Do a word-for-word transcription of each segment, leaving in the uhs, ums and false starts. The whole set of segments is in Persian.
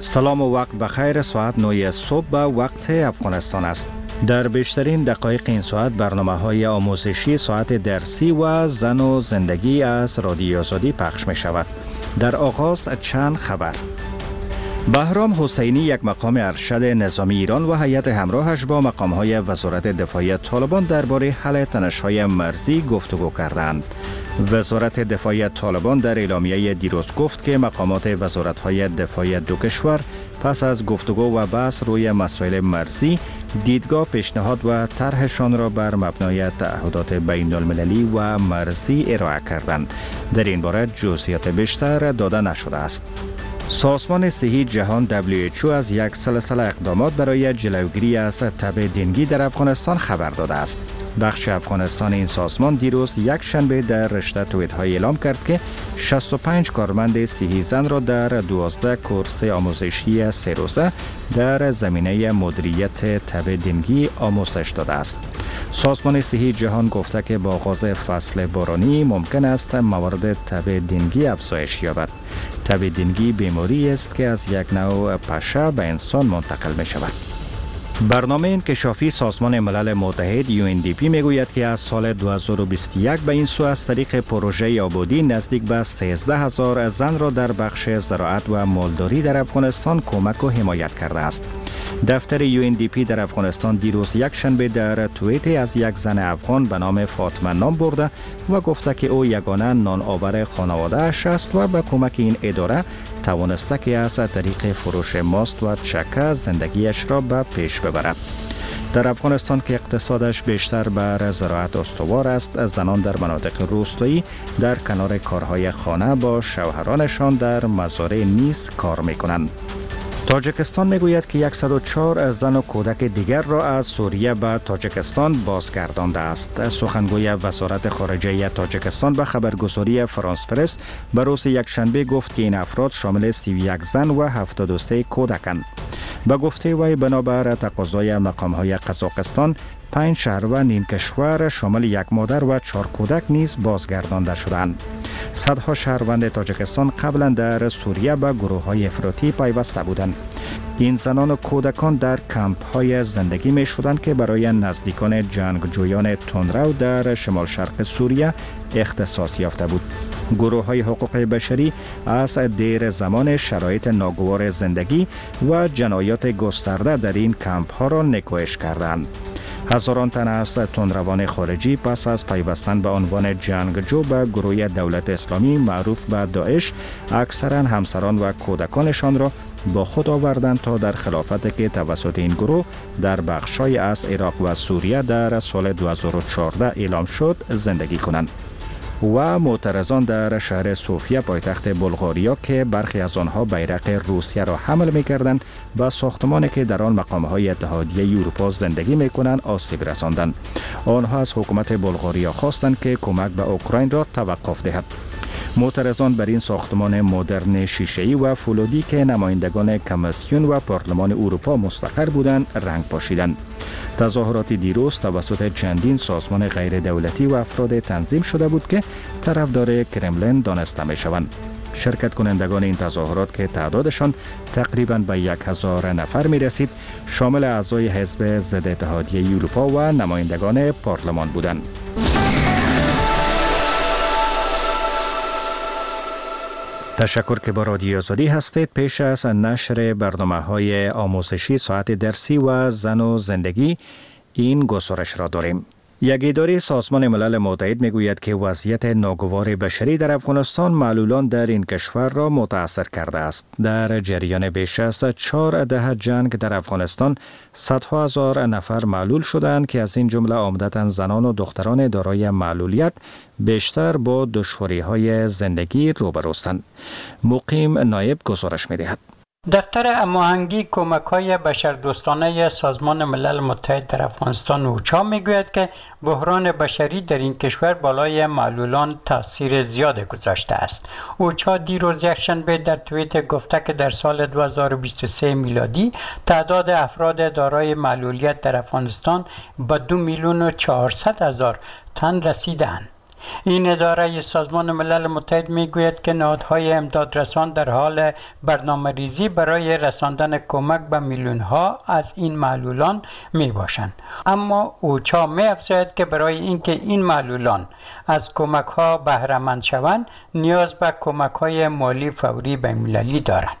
سلام و وقت بخیر. ساعت نه صبح به وقت افغانستان است. در بیشترین دقایق این ساعت برنامه های آموزشی، ساعت درسی و زن و زندگی از رادیو آزادی پخش می شود. در آغاز چند خبر. بهرام حسینی، یک مقام ارشد نظامی ایران و هیئت همراهش با مقام‌های وزارت دفاع طالبان درباره حل تنش‌های مرزی گفتگو کردند. وزارت دفاع طالبان در اعلامیه دیروز گفت که مقامات وزارت‌های دفاع دو کشور پس از گفتگو و بحث روی مسائل مرزی، دیدگاه، پیشنهاد و طرحشان را بر مبنای تعهدات بین‌المللی و مرزی ارائه کردند. در این باره جزئیات بیشتر داده نشده است. سازمان صحی جهان دبلیو اچ او از یک سلسله اقدامات برای جلوگیری از تب دنگی در افغانستان خبر داده است. بخش افغانستان این سازمان دیروز یک شنبه در رشته توییت های اعلام کرد که شصت و پنج کارمند صحی زن را در دوازده کورس آموزشی سه روزه در زمینه مدیریت تب دنگی آموزش داده است. سازمان صحی جهان گفته که با آغاز فصل بارانی ممکن است موارد تب دنگی افزایش یابد. تب دنگی بیماری است که از یک نوع پشه به انسان منتقل می شود. برنامه انکشافی سازمان ملل متحد یو ان دی پی میگوید که از سال دو هزار و بیست و یک به این سو از طریق پروژه آبادی نزدیک به سیزده هزار زن را در بخش زراعت و مالداری در افغانستان کمک و حمایت کرده است. دفتر یو ان دی پی در افغانستان دیروز یک شنبه در توییت از یک زن افغان به نام فاطمه نام برده و گفته که او یگانه نان آور خانواده اش است و به کمک این اداره توانسته که از طریق فروش ماست و چکه زندگیش را به پیش ببرد. در افغانستان که اقتصادش بیشتر بر زراعت استوار است، زنان در مناطق روستایی در کنار کارهای خانه با شوهرانشان در مزارع نیز کار می‌کنند. تاجیکستان میگوید که صد و چهار زن و کودک دیگر را از سوریه به تاجیکستان بازگردانده است. سخنگوی وزارت خارجه تاجیکستان به خبرگزاری فرانس پرس به روز یکشنبه گفت که این افراد شامل سی و یک زن و هفتاد و سه کودکند. به گفته وی بنابر تقاضای مقام‌های قزاقستان، پنج شهروند این کشور شامل یک مادر و چهار کودک نیز بازگردانده شدند. صدها شهروند تاجیکستان قبلا در سوریه به گروه‌های افراطی پیوسته بودند. این زنان و کودکان در کمپ‌های زندگی می شدند که برای نزدیکان جنگجویان تندرو در شمال شرق سوریه اختصاص یافته بود. گروه‌های حقوق بشری از دیر زمان شرایط ناگوار زندگی و جنایات گسترده در این کمپ‌ها را نکوهش کردند. هزاران تن از تندروان خارجی پس از پیوستن به عنوان جنگجو به گروه دولت اسلامی معروف به داعش، اکثرا همسران و کودکانشان را با خود آوردند تا در خلافتی که توسط این گروه در بخش‌های از عراق و سوریه در سال دو هزار و چهارده اعلام شد زندگی کنند. و معترضان در شهر سوفیا پایتخت بلغاریا که برخی از آنها بیرق روسیه را حمل می‌کردند، به ساختمانی که در آن مقام‌های اتحادیه اروپا زندگی می‌کنند آسیب رساندند. آنها از حکومت بلغاریا خواستند که کمک به اوکراین را توقف دهد. معترضان بر این ساختمان مدرن شیشه‌ای و فولادی که نمایندگان کمیسیون و پارلمان اروپا مستقر بودند رنگ پاشیدند. تظاهرات دیروز توسط چندین سازمان غیر دولتی و افراد تنظیم شده بود که طرفدار کرملین دانسته می شوند. شرکت کنندگان این تظاهرات که تعدادشان تقریباً به یک هزار نفر می رسید، شامل اعضای حزب ضد اتحادیه اروپا و نمایندگان پارلمان بودند. تشکر که با رادیو آزادی هستید. پیش از نشر برنامه‌های آموزشی، ساعت درسی و زن و زندگی، این گزارش را داریم. یک اداره سازمان ملل متحد میگوید که وضعیت ناگوار بشری در افغانستان معلولان در این کشور را متاثر کرده است. در جریان بیش از چهار دهه جنگ در افغانستان صدها هزار نفر معلول شدند که از این جمله عمدتاً زنان و دختران دارای معلولیت بیشتر با دشواری‌های زندگی روبروستند. مقیم نایب گزارش می‌دهد. دفتر هماهنگی کمک‌های بشردوستانه سازمان ملل متحد در افغانستان اوچا میگوید که بحران بشری در این کشور بالای معلولان تاثیر زیاد گذاشته است. اوچا دیروز یکشنبه در توییت گفته که در سال دو هزار و بیست و سه میلادی تعداد افراد دارای معلولیت در افغانستان به دو میلیون و چهارصد هزار تن رسیدند. این اداره سازمان ملل متحد میگوید که نهادهای امدادرسان در حال برنامه ریزی برای رساندن کمک به میلیون ها از این معلولان می باشند. اما اوچا می افزاید که برای اینکه این معلولان از کمک ها بهره مند شوند نیاز به کمک های مالی فوری بین‌المللی دارند.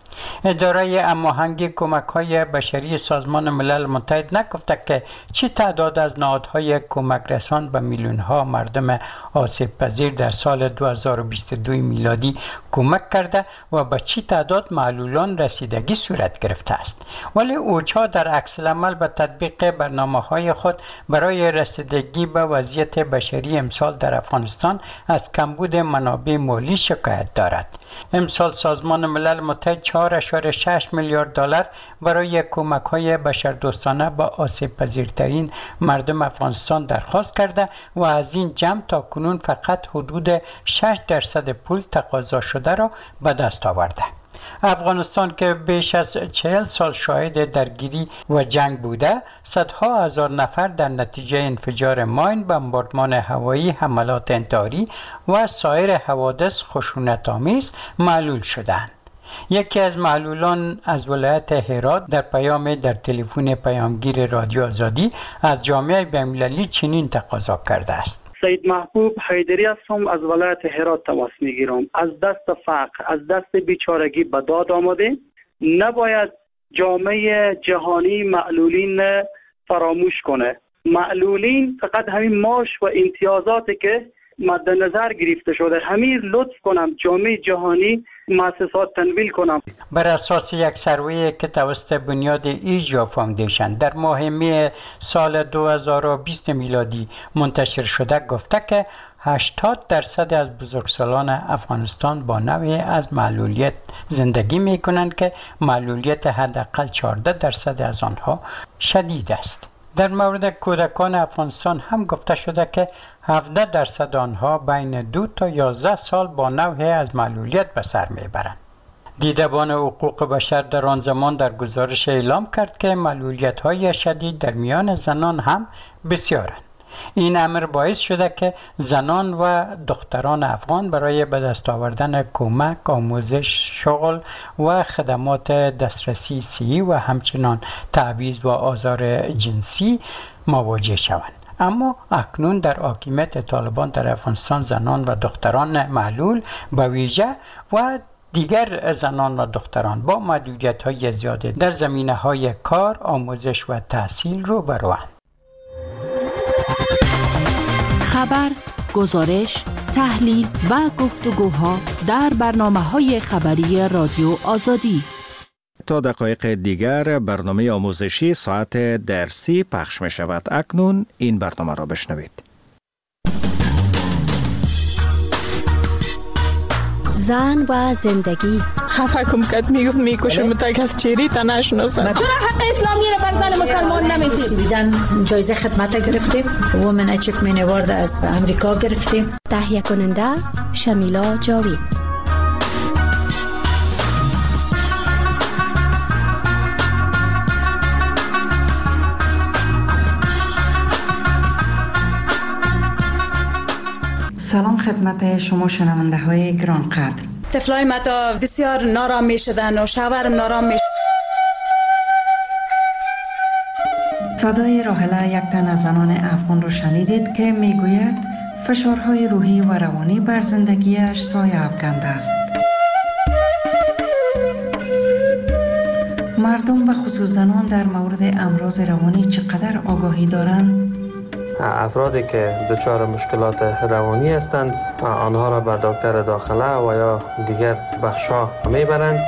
اداره هماهنگی کمک‌های بشری سازمان ملل متحد نگفته که چه تعداد از نهادهای کمک رسان به میلیون‌ها مردم آسیب پذیر در سال دو هزار و بیست و دو میلادی کمک کرده و به چه تعداد معلولان رسیدگی صورت گرفته است. ولی اوچا در عکس العمل به تطبیق برنامه‌های خود برای رسیدگی به وضعیت بشری امسال در افغانستان از کمبود منابع مالی شکایت دارد. امسال سازمان ملل متحد چهار اشاره شش میلیارد دلار برای کمک‌های بشردوستانه به آسیب پذیرترین مردم افغانستان درخواست کرده و از این جمع تا کنون فقط حدود شش درصد پول تقاضا شده را به دست آورده. افغانستان که بیش از چهل سال شاهد درگیری و جنگ بوده، صدها هزار نفر در نتیجه انفجار ماین، بمباردمان هوایی، حملات انتحاری و سایر حوادث خشونت‌آمیز معلول شدند. یکی از معلولان از ولایت هرات در پیام در تلفن پیامگیر رادیو آزادی از جامعه بین‌المللی چنین تقاضا کرده است: سید محبوب حیدری هستم، از ولایت هرات تماس میگیرم. از دست فقر، از دست بیچارگی به داد آمده. نباید جامعه جهانی معلولین فراموش کنه. معلولین فقط همین معاش و امتیازاتی که مد نظر گرفته شده، همین لطف کنم جامعه جهانی مؤسسات تنویل کنم. بر اساس یک سروی که توسط بنیاد ایجا فاندیشن در ماه می سال دو هزار و بیست میلادی منتشر شده گفته که هشتاد درصد از بزرگسالان افغانستان با نوعی از معلولیت زندگی می کنند که معلولیت حداقل چهارده درصد از آنها شدید است. در مورد کودکان افغانستان هم گفته شده که هفده درصد آنها بین دو تا یازده سال با نوعی از معلولیت به سر میبرند. دیدبان حقوق بشر در آن زمان در گزارش اعلام کرد که معلولیت‌های شدید در میان زنان هم بسیارند. این امر باعث شده که زنان و دختران افغان برای به دست آوردن کمک، آموزش، شغل و خدمات دسترسی صحی و همچنان تبعیض و آزار جنسی مواجه شوند. اما اکنون در حاکمیت طالبان در افغانستان زنان و دختران معلول به ویژه و دیگر زنان و دختران با محدودیت‌های زیاده در زمینه‌های کار، آموزش و تحصیل رو بروند. خبر، گزارش، تحلیل و گفتگوها در برنامه‌های خبری رادیو آزادی. تا دقایق دیگر برنامه آموزشی ساعت درسی پخش می شود. اکنون این برنامه را بشنوید. زن و زندگی. خفه کم کد میگفت میکشم تک از چیری تا نشناسم. چرا حق اسلامی رو بر زن مسلمان نمیدید؟ بیدن جایزه خدمت گرفتیم. وومن اچیومنت اوارد از امریکا گرفتیم. تهیه کننده شمیلا جاوید. سلام خدمت شما شنونده های گران قدر. طفلای ما تا بسیار نارام می شدن و شوهرم نارام می صدای راحله یک تن از زنان افغان رو شنیدید که می گوید فشارهای روحی و روانی بر زندگیش سایه افکنده است. مردم و خصوص زنان در مورد امراض روانی چقدر آگاهی دارند؟ افرادی که دچار مشکلات روانی هستند آنها را به دکتر داخله و یا دیگر بخش‌ها میبرند.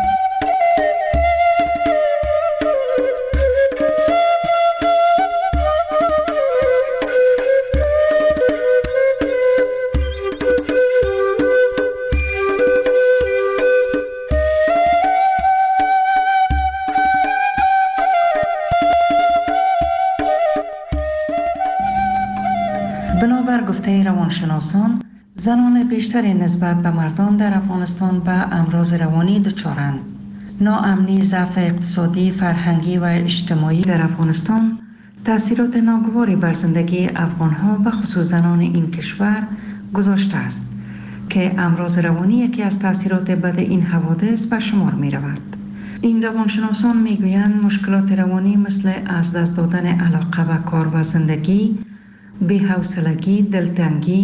بنابر گفته روانشناسان، زنان بیشتری نسبت به مردان در افغانستان به امراض روانی دچارند. ناامنی، ضعف اقتصادی، فرهنگی و اجتماعی در افغانستان تأثیرات ناگواری بر زندگی افغان‌ها و خصوص زنان این کشور گذاشته است که امراض روانی یکی از تأثیرات بد این حوادث به شمار می رود. این روانشناسان می گویند مشکلات روانی مثل از دست دادن علاقه به کار و زندگی، بی‌حوصلگی، دلتنگی،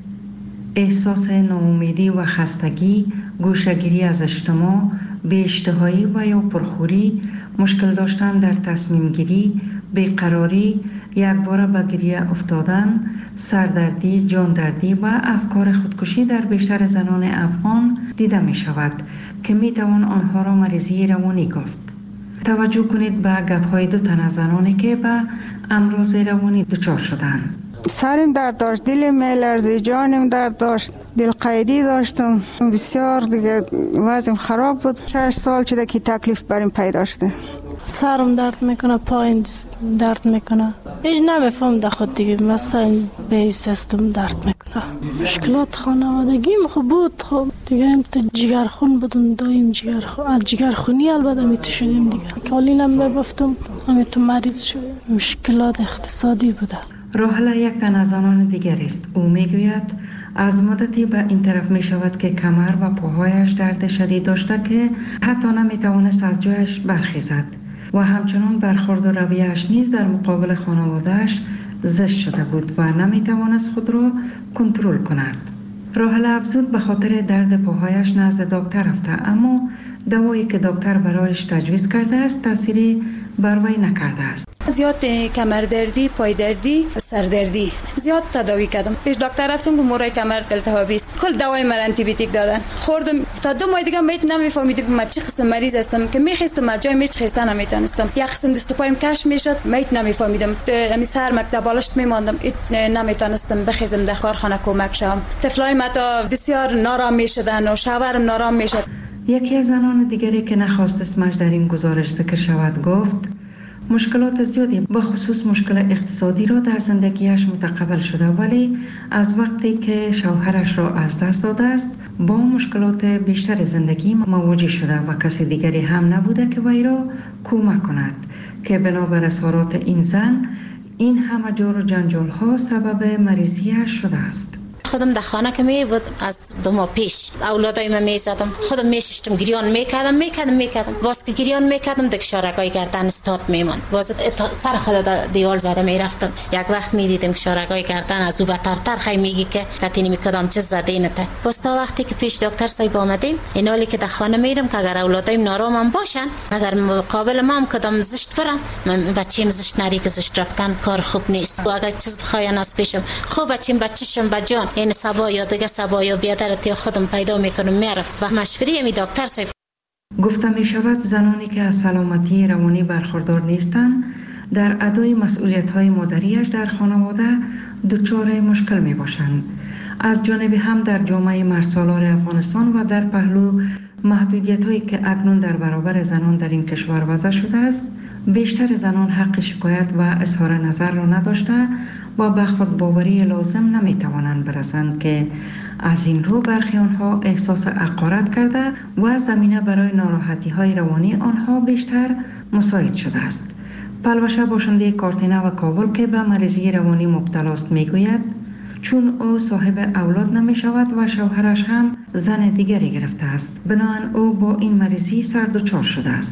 احساس ناامیدی و خستگی، گوشه‌گیری از اجتماع، بی‌اشتهایی و یا پرخوری، مشکل داشتن در تصمیم گیری، بیقراری، یک باره به گریه افتادن، سردردی، جاندردی و افکار خودکشی در بیشتر زنان افغان دیده می شود که می توان آنها را مریضی روانی گفت. توجه کنید به گپ‌های دو تن از زنانی که به امراض روانی دچار شدند. سرم درد داشت، دلم میلرزید، جانم درد داشت، دل قیدی داشتم، بسیار دیگه وضعم خراب بود. شش سال شده که تکلیف بریم پیدا شده. سرم درد میکنه، پایم درد میکنه، هیچ نمیفهم در خود دیگه، مثلا به سیستم درد میکنه. مشکلات خانوادگیم خوب بود، خب دیگه هم تو جگرخون بودم، دایم جگرخون، از جگرخونی البته میتو شدیم دیگه. کالینم میبفتم، همه تو مریض شدیم. مشکلات اقتصادی بوده. راحله یک تن از آنان دیگر است. او میگوید از مدتی به این طرف می شود که کمر و پاهایش درد شدید داشته که حتی نمی توانست از جایش برخیزد و همچنان برخورد و رویه‌اش نیز در مقابل خانواده‌اش زشت شده بود و نمی توانست خود را کنترل کند. راحله افزود به خاطر درد پاهایش نزد دکتر رفته، اما دوایی که دکتر برایش تجویز کرده است تأثیری بر وی نکرده است. زیاد کمر دردی، پای دردی، سر دردی زیاد تداوی کردم. پیش دکتر رفتم که مورای کمر التهابی است. کل دوای من آنتی بیوتیک دادن. خوردم تا دو ماه دیگه میت نمیفهمیدم من چه قسم مریض هستم که میخواستم از جای میچ خستن نمیتونستم. یک قسم دست و پایم کش میشد، میت نمیفهمیدم. همین سر مکتب بالشت میماندم، نمیتونستم بخیزم در کارخانه کمک شم. طفلای ما تا بسیار نارام میشدن و شوهرم نارام میشد. یکی از زنان دیگری که نخواست اسمش در این گزارش ذکر شود گفت مشکلات زیادی به خصوص مشکل اقتصادی را در زندگیش متقبل شده، ولی از وقتی که شوهرش را از دست داده است با مشکلات بیشتر زندگی مواجه شده و کسی دیگری هم نبوده که وی را کمک کند که بنابر اظهارات این زن این همه جور و جنجال ها سبب مریضیش شده است. خودم در خانه که می بود از دو ماه پیش اولادای من می زدم، خودم می ششتم، گریان می کردم می کردم می کردم باز که گریان می کردم دک شارگای گردن استاد میمون، باز سر خود در دیوال زده می رفتم. یک وقت می دیدم که شارگای گردن از او بترتر خی میگی که کتی می کدام چه زده نته. باز تا وقتی که پیش دکتر صاحب آمدیم این حالی که در خانه میرم که اگر اولادایم نارام باشن، اگر مقابل ما هم کدام زشت برن، من بچه‌م زشت نری که زشت رفتن کار خوب نیست. و اگر چیز بخواین از پیشم خوب بچه‌م بچه‌شم بجان این سبا یا دیگه سبا یا بیادرت یا خودم پیدا میکنم میارم و مشوری می دکتر صاحب. گفته می شود زنانی که از سلامتی روانی برخوردار نیستند در ادای مسئولیت های مادریش در خانواده دچار مشکل می باشند. از جانب هم در جامعه مرسالار افغانستان و در پهلو محدودیت هایی که اکنون در برابر زنان در این کشور وضع شده است، بیشتر زنان حق شکایت و اظهار نظر را نداشته و به خود باوری لازم نمی توانند برسند که از این رو برخی آنها احساس حقارت کرده و زمینه برای ناراحتی های روانی آنها بیشتر مساعد شده است. پلوشه باشنده کارتینه و کابل که به مریضی روانی مبتلا است میگوید چون او صاحب اولاد نمی شود و شوهرش هم زن دیگری گرفته است، بنابراین او با این مریضی سر دچار شده است.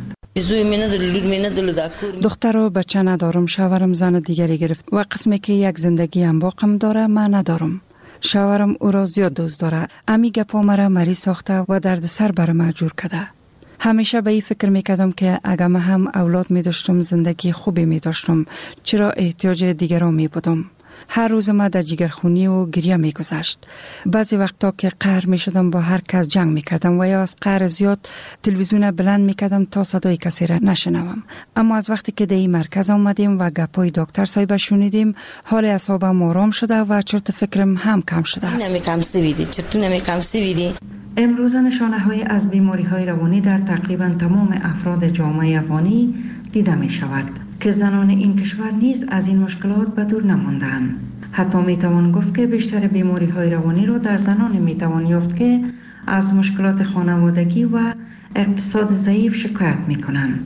دختر و بچه ندارم، شوهرم زن دیگری گرفت و قسمی که یک زندگی هم باقم داره من ندارم. شوهرم او را زیاد دوست داره، امی گپا مرا مریض ساخته و درد سر بر من جور کرده. همیشه به این فکر میکردم که اگر من هم اولاد می داشتم زندگی خوبی می داشتم، چرا احتیاج دیگران می بودم. هر روز ما در جگرخونی و گریه می گذشت. بعضی وقتا که قهر می شدم با هر کس جنگ می کردم و یا از قهر زیاد تلویزیون بلند می کردم تا صدای کسی را نشنوم. اما از وقتی که در این مرکز آمدیم و گپای دکتر صاحب شنیدیم، حال اعصابم آرام شده و چرت فکرم هم کم شده است. نمی کم سویدی چرت نمی کم سویدی. امروز نشانه های از بیماری های روانی در تقریبا تمام افراد جامعه افغانی دیده می شود که زنان این کشور نیز از این مشکلات به دور نماندند. حتی می توان گفت که بیشتر بیماری های روانی را در زنان می توان یافت که از مشکلات خانوادگی و اقتصاد ضعیف شکایت می کنند.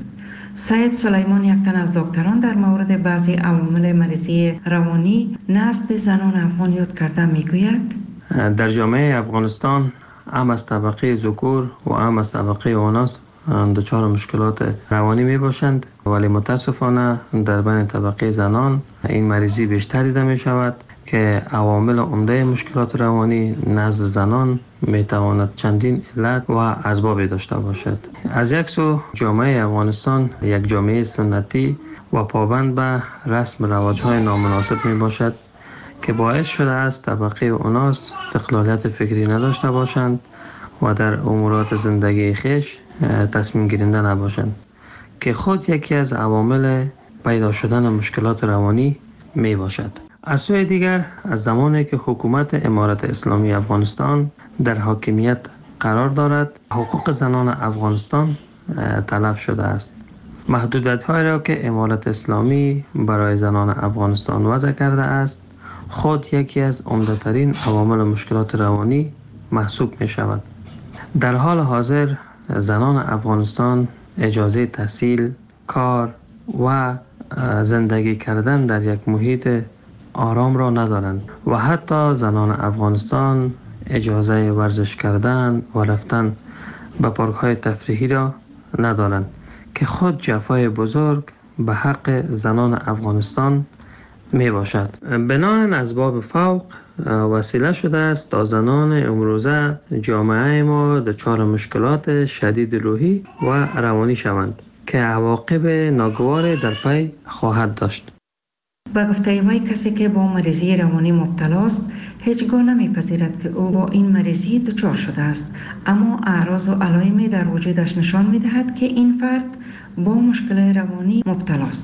سید سلیمان یک تن از دکتران در مورد بعضی عوامل مریضی روانی نزد زنان افغان یاد کرده میگوید در جامعه افغانستان هم از طبقه ذکور و هم از طبقه اوناس دچار مشکلات روانی می باشند، ولی متاسفانه در بین طبقه زنان این مریضی بیشتر دیده می شود که عوامل عمده مشکلات روانی نزد زنان می تواند چندین علت و اسباب داشته باشد. از یک سو جامعه افغانستان یک جامعه سنتی و پابند به رسم رواج‌های نامناسب می باشد که باعث شده است طبقه اوناس استقلالیت فکری نداشته باشند و در امورات زندگی خیش تصمیم گیرنده نباشند که خود یکی از عوامل پیدا شدن مشکلات روانی می باشد. از سوی دیگر از زمانی که حکومت امارت اسلامی افغانستان در حاکمیت قرار دارد، حقوق زنان افغانستان تلف شده است. محدودیت‌هایی را که امارت اسلامی برای زنان افغانستان وضع کرده است خود یکی از عمده‌ترین عوامل مشکلات روانی محسوب می شود. در حال حاضر زنان افغانستان اجازه تحصیل، کار و زندگی کردن در یک محیط آرام را ندارند و حتی زنان افغانستان اجازه ورزش کردن و رفتن به پارک‌های تفریحی را ندارند که خود جفای بزرگ به حق زنان افغانستان می باشد. بناهن اسباب فوق وسیله شده است تا زنان امروزه جامعه ما دچار مشکلات شدید روحی و روانی شوند که عواقب ناگوار در پی خواهد داشت. با گفته وی کسی که با مریضی روانی مبتلا است هیچگاه نمیپذیرد که او با این مریضی دچار شده است، اما اعراض و علائمی در وجودش نشان میدهد که این فرد با مشکل روانی مبتلا است.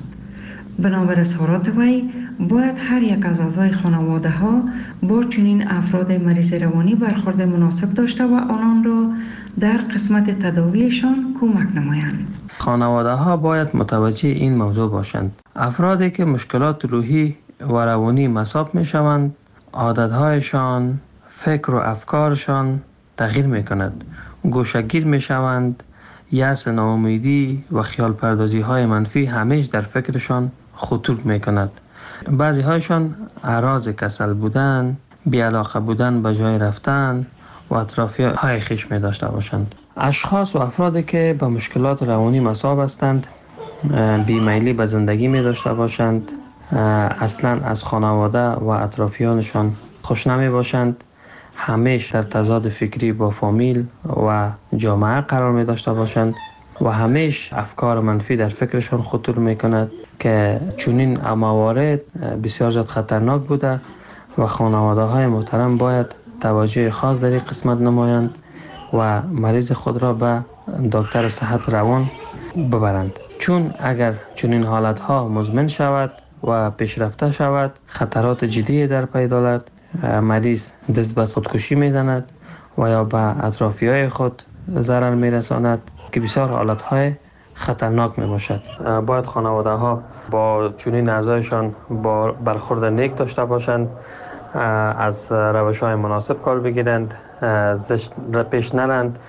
بنابر اظهارات وی باید هر یک از اعضای خانواده ها با چنین افراد مریض روانی برخورد مناسب داشته و آنان را در قسمت تداویشان کمک نمایند. خانواده ها باید متوجه این موضوع باشند. افرادی که مشکلات روحی و روانی مصاب می شوند، عادتهایشان، فکر و افکارشان تغییر می کند. گوشه‌گیر می شوند، یأس، ناامیدی و خیال پردازی های منفی همیشه در فکرشان خطور می کند. بعضی هایشان اعراض کسل بودن، بی‌علاقه بودن به جای رفتن و اطرافی های خیش می داشته باشند. اشخاص و افرادی که به مشکلات روانی مصاب هستند بیمیلی به زندگی می داشته باشند، اصلا از خانواده و اطرافیانشان خوش نمی باشند، همیشه در تضاد فکری با فامیل و جامعه قرار می داشته باشند و همیشه افکار منفی در فکرشان خطور می کند که چنین موارد بسیار زیاد خطرناک بوده و خانواده های محترم باید توجه خاص در این قسمت نمایند و مریض خود را به دکتر صحت روان ببرند، چون اگر چنین حالت ها مزمن شود و پیشرفته شود خطرات جدی در پی دارد. مریض دست به خودکشی میزند و یا به اطرافی های خود ضرر میرساند که بسیار حالت های خطرناک می باشد. باید خانواده ها با چنین اعضایشان با برخورد نیک داشته باشند، از روش های مناسب کار بگیرند، زشت پیش نرند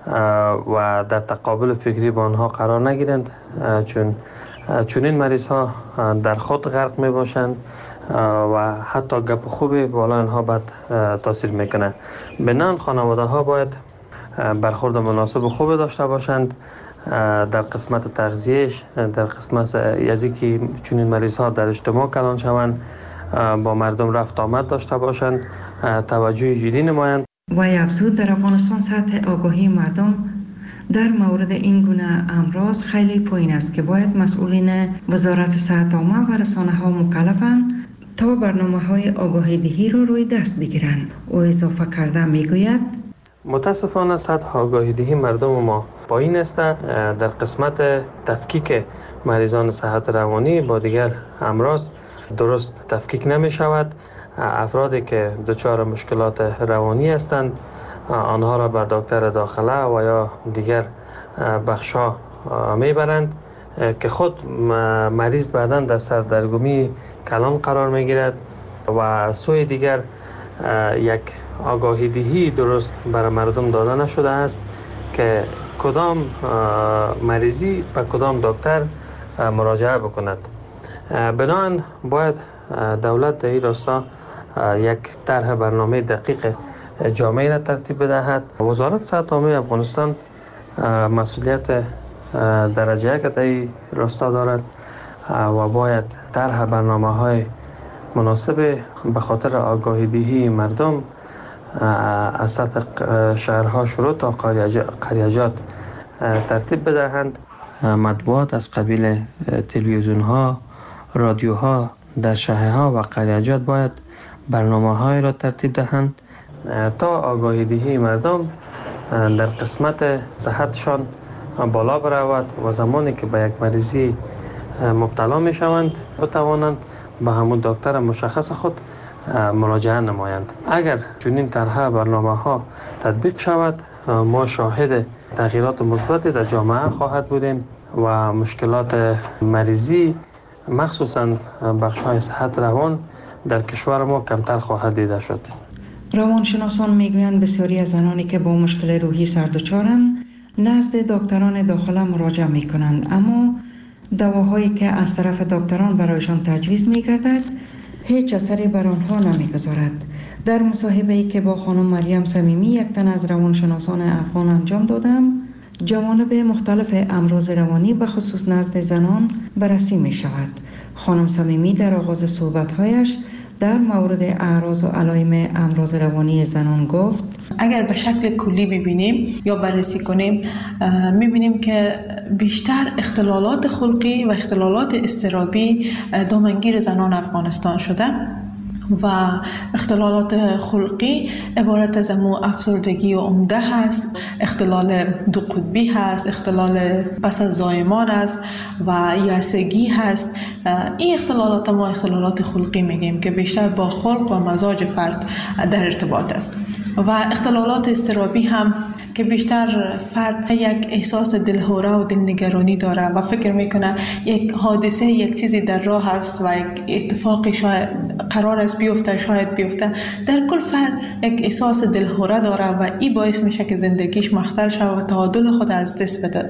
و در تقابل فکری با آنها قرار نگیرند، چون چنین مریض ها در خود غرق می باشند و حتی گپ خوبی بالا آنها بد تاثیر میکنه. بنان خانواده ها باید برخورد مناسب و خوب داشته باشند در قسمت تغذیهش، در قسمت یزی که چنین مریض ها در اجتماع کلان شوند، با مردم رفت آمد داشته باشند، توجه جدی نمایند. و افزود در افغانستان سطح آگاهی مردم در مورد این گونه امراض خیلی پایین است که باید مسئولین وزارت صحت عامه و رسانه ها مکلفند تا برنامه های آگاهی دهی را روی دست بگیرند. او اضافه کرده میگوید متاسفانه سطح آگاهی دهی مردم ما پایین است. در قسمت تفکیک مریضان صحت روانی با دیگر امراض درست تفکیک نمی شود. افرادی که دچار مشکلات روانی هستند آنها را به دکتر داخله و یا دیگر بخش‌ها میبرند که خود مریض بعداً در سردرگمی کلان قرار میگیرد و سوی دیگر یک آگاهی دهی درست برای مردم داده نشده است که کدام مریضی به کدام دکتر مراجعه بکند. بنابراین باید دولت در این راستا یک طرح برنامه دقیق جامعه را ترتیب بدهد. وزارت صحت عامه افغانستان مسئولیت درجه یک در این راستا دارد و باید طرح برنامه‌های مناسب به خاطر آگاهی دهی مردم از سطح شهرها شروع تا قریجات ترتیب بدهند. مطبوعات از قبیل تلویزیون ها، رادیو ها در شهرها و قریجات باید برنامه های را ترتیب دهند تا آگاهی دهی مردم در قسمت صحتشان بالا برود و زمانی که به یک مریضی مبتلا می شوند بتوانند به همون دکتر مشخص خود مراجعه نمایند. اگر چنین طرح برنامه ها تطبیق شود ما شاهد تغییرات مثبتی در جامعه خواهد بودیم و مشکلات مریضی مخصوصاً بخش‌های صحت روان در کشور ما کمتر خواهد دیده شد. روانشناسان میگویند بسیاری از زنانی که با مشکل روحی سردچارند نزد دکتران داخله مراجعه میکنند، اما دواهایی که از طرف دکتران برایشان تجویز میگردد هیچ اثری بر آنها نمیگذارد. در مصاحبه‌ای که با خانم مریم صمیمی یک تن از روانشناسان افغان انجام دادم، جوانب مختلف امراض روانی به خصوص نزد زنان بررسی می شود. خانم صمیمی در آغاز صحبت‌هایش در مورد اعراض و علائم امراض روانی زنان گفت: اگر به شکل کلی ببینیم یا بررسی کنیم می‌بینیم که بیشتر اختلالات خلقی و اختلالات اضطرابی دامنگیر زنان افغانستان شده و اختلالات خلقی عبارت از امو افسردگی و عمده هست، اختلال دو قطبی هست، اختلال پس از زایمان است و یأسگی هست. این اختلالات ما اختلالات خلقی میگیم که بیشتر با خلق و مزاج فرد در ارتباط است. و اختلالات اضطرابی هم که بیشتر فرد یک احساس دلهوره و دلنگرانی داره و فکر میکنه یک حادثه یک چیزی در راه است و یک اتفاقی شاید قرار است بیفته، شاید بیفته. در کل فرد یک احساس دلهوره داره و این باعث میشه که زندگیش مختل شود و تعادل خود از دست بده.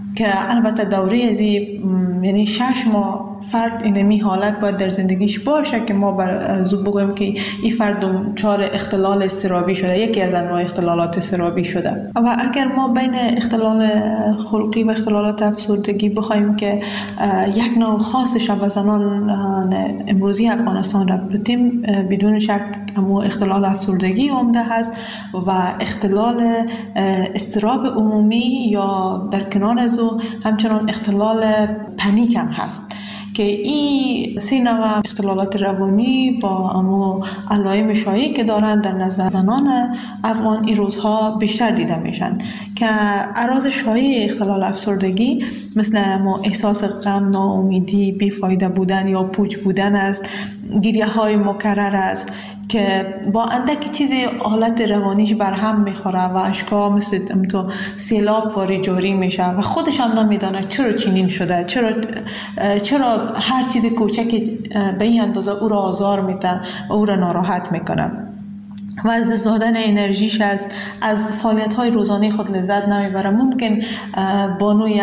که البته دوره از یعنی شش ماه فرد اینمی حالت باید در زندگیش باشه که ما بر زود بگویم که این فرد دچار اختلال اضطرابی شده، یکی از انواع اختلالات اضطرابی شده. و اگر ما بین اختلال خلقی و اختلالات افسردگی بخوایم که یک نوع خاصش به زنان امروزی افغانستان را بتیم، بدون شک همون اختلال افسردگی عمده هست و اختلال اضطراب عمومی یا در کنار از او همچنان اختلال پنیک هم هست که این سه نوع اختلالات روانی با امو علائم شایعی که دارند در نظر زنان افغان این روزها بیشتر دیده میشن که اعراض شایع اختلال افسردگی مثل امو احساس غم، ناامیدی، بیفایده بودن یا پوچ بودن است، گریه های مکرر است که با اندکی چیزی حالت روانیش برهم میخوره و اشکا مثل تو سیلاب واری جاری میشه و خودش هم نمیدانه چرا چنین شده، چرا چرا هر چیز کوچکی به این اندازه او را آزار میده و او را ناراحت میکنه و از دست دادن انرژیش است، از فعالیت های روزانه خود لذت نمیبره. ممکن بانوی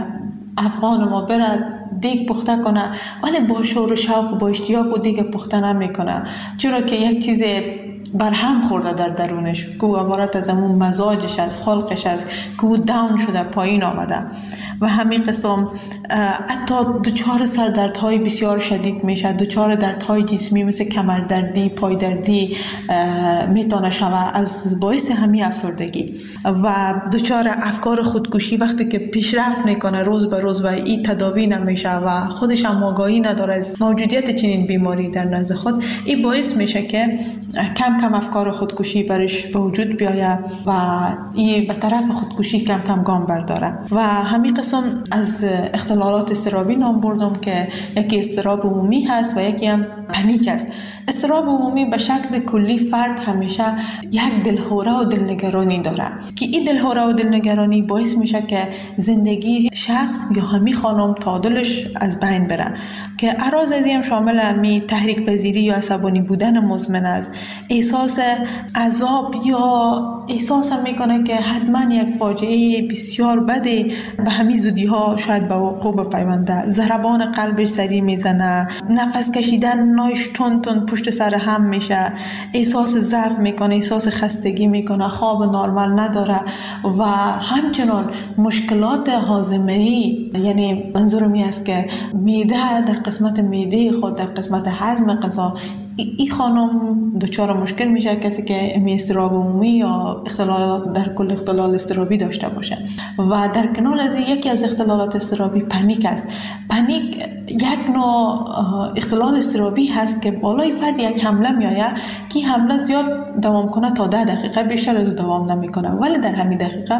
افغان ما برد دیگ پخته کنه ولی با شور و شوق و با اشتیاق و دیگ پخته نمیکنه، چرا که یک چیز برهم خورده در درونش که عبارت از همون مزاجش از خلقش است که او داون شده، پایین آمده و همین قسم حتی دچار سردردهای بسیار شدید میشه، دچار دردهای جسمی مثل کمردردی، پایدردی میتونه شوه از باعث همین افسردگی و دچار افکار خودکشی وقتی که پیشرفت میکنه روز به روز و این تداوی نمیشه و خودش هم آگاهی نداره از موجودیت چنین بیماری در نزد خود، این باعث میشه که کم کم افکار خودکشی برش به وجود بیاید و این به طرف خودکشی کم کم گام برداره. و همین قسم از اختلالات اضطرابی نام بردم که یکی اضطراب عمومی هست و یکی هم پنیک است. اضطراب عمومی به شکل کلی فرد همیشه یک دلهوره و دلنگرانی داره که این دلهوره و دلنگرانی باعث میشه که زندگی شخص یا همی خانم تعادلش از بین بره که اعراض از این شامل همی تحریک پذیری یا عصبانی بودن مزمن است، احساس عذاب یا احساس هم میکنه که حتما یک فاجعه بسیار بده به همین زودی ها شاید به وقوع بپیونده. ضربان قلبش سریع میزنه، نفس کشیدن نایش تون تون پشت سر هم میشه، احساس ضعف میکنه، احساس خستگی میکنه، خواب نرمال نداره و همچنان مشکلات هاضمه‌ای، یعنی منظورم این است که معده در قسمت معده خود، در قسمت هضم غذا، این خانم دچار مشکل میشه، کسی که اضطراب عمومی یا اختلال در کل اختلال اضطرابی داشته باشه. و در کنار از یکی از اختلالات اضطرابی پنیک است. پنیک یک نوع اختلال اضطرابی هست که بالای فرد یک حمله میآید که حمله زیاد دوام کنه تا ده دقیقه، بیشتر از دوام نمیکنه، ولی در همین دقیقه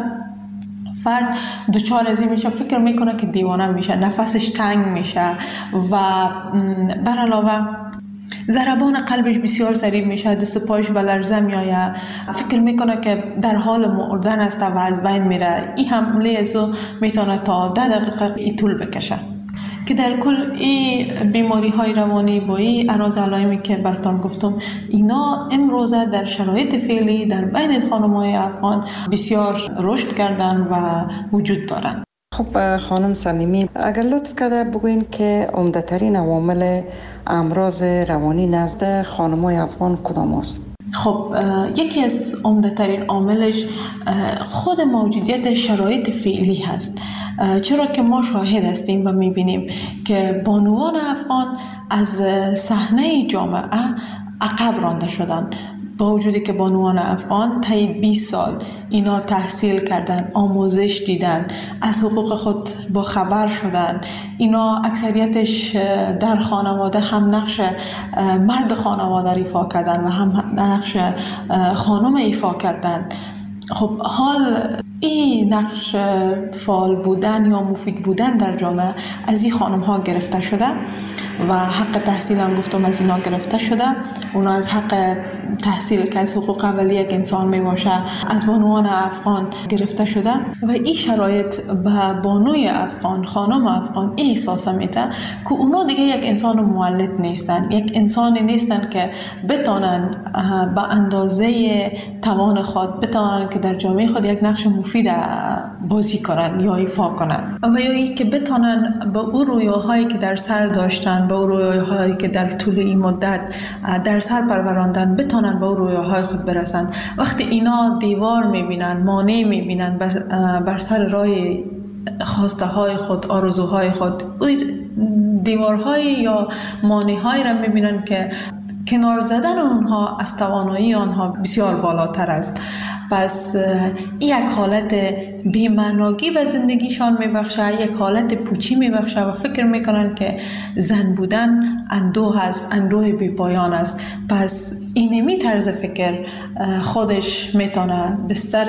فرد دچار از این میشه، فکر میکنه که دیوانه میشه، نفسش تنگ میشه و بر علاوه ضربان قلبش بسیار سریع میشه، دست پایش به لرزه میآید، فکر میکنه که در حال مردن است و از بین میره. این حمله ازو میتونه تا ده دقیقه ای طول بکشه. که در کل این بیماری های روانی با این اعراض علائمی که براتون گفتم، اینا امروزه در شرایط فعلی در بین خانم‌های افغان بسیار رشد کردن و وجود دارن. خب خانم صمیمی، اگر لطف کرده بگوین که عمده ترین عوامل امراض روانی نزد خانم‌های افغان کدام است؟ خب یکی از عمده ترین عاملش خود موجودیت شرایط فعلی هست، چرا که ما شاهد هستیم و میبینیم که بانوان افغان از صحنه جامعه عقب رانده شدن. با وجودی که بانوان افغان طی بیست سال اینا تحصیل کردن، آموزش دیدن، از حقوق خود با خبر شدن، اینا اکثریتش در خانواده هم نقش مرد خانواده ایفا کردن و هم نقش خانم ایفا کردن. خب حال این نقش فعال بودن یا مفید بودن در جامعه از این خانم ها گرفته شده و حق تحصیل هم گفتم از اینا گرفته شده. اونا از حق تحصیل که از حقوق اولیه یک انسان می باشه از بانوان افغان گرفته شده و این شرایط به بانوی افغان، خانم افغان این احساس میده که اونا دیگه یک انسان مولد نیستن، یک انسانی نیستن که بتونن به اندازه توان خود بتونن که در جامعه خود یک نقش مفید بازی کنن یا ایفا کنن و یا ای که بتونن به اون رویاهایی که در سر داشتن، به اون رویاهایی که در طول این مدت در سر پروراندن بتونن به اون رویاهای خود برسن. وقتی اینا دیوار میبینن، مانع میبینن بر, بر سر راه خواسته های خود، آرزوهای خود، دیوارهای یا مانع های را میبینن که کنار زدن اونها از توانایی آنها بسیار بالاتر است. پس یک حالت بی‌معنایی به زندگیشان میبخشه، یک حالت پوچی میبخشه و فکر میکنن که زن بودن اندوه است، اندوه بی پایان است. پس اینمی طرز فکر خودش میتونه بستر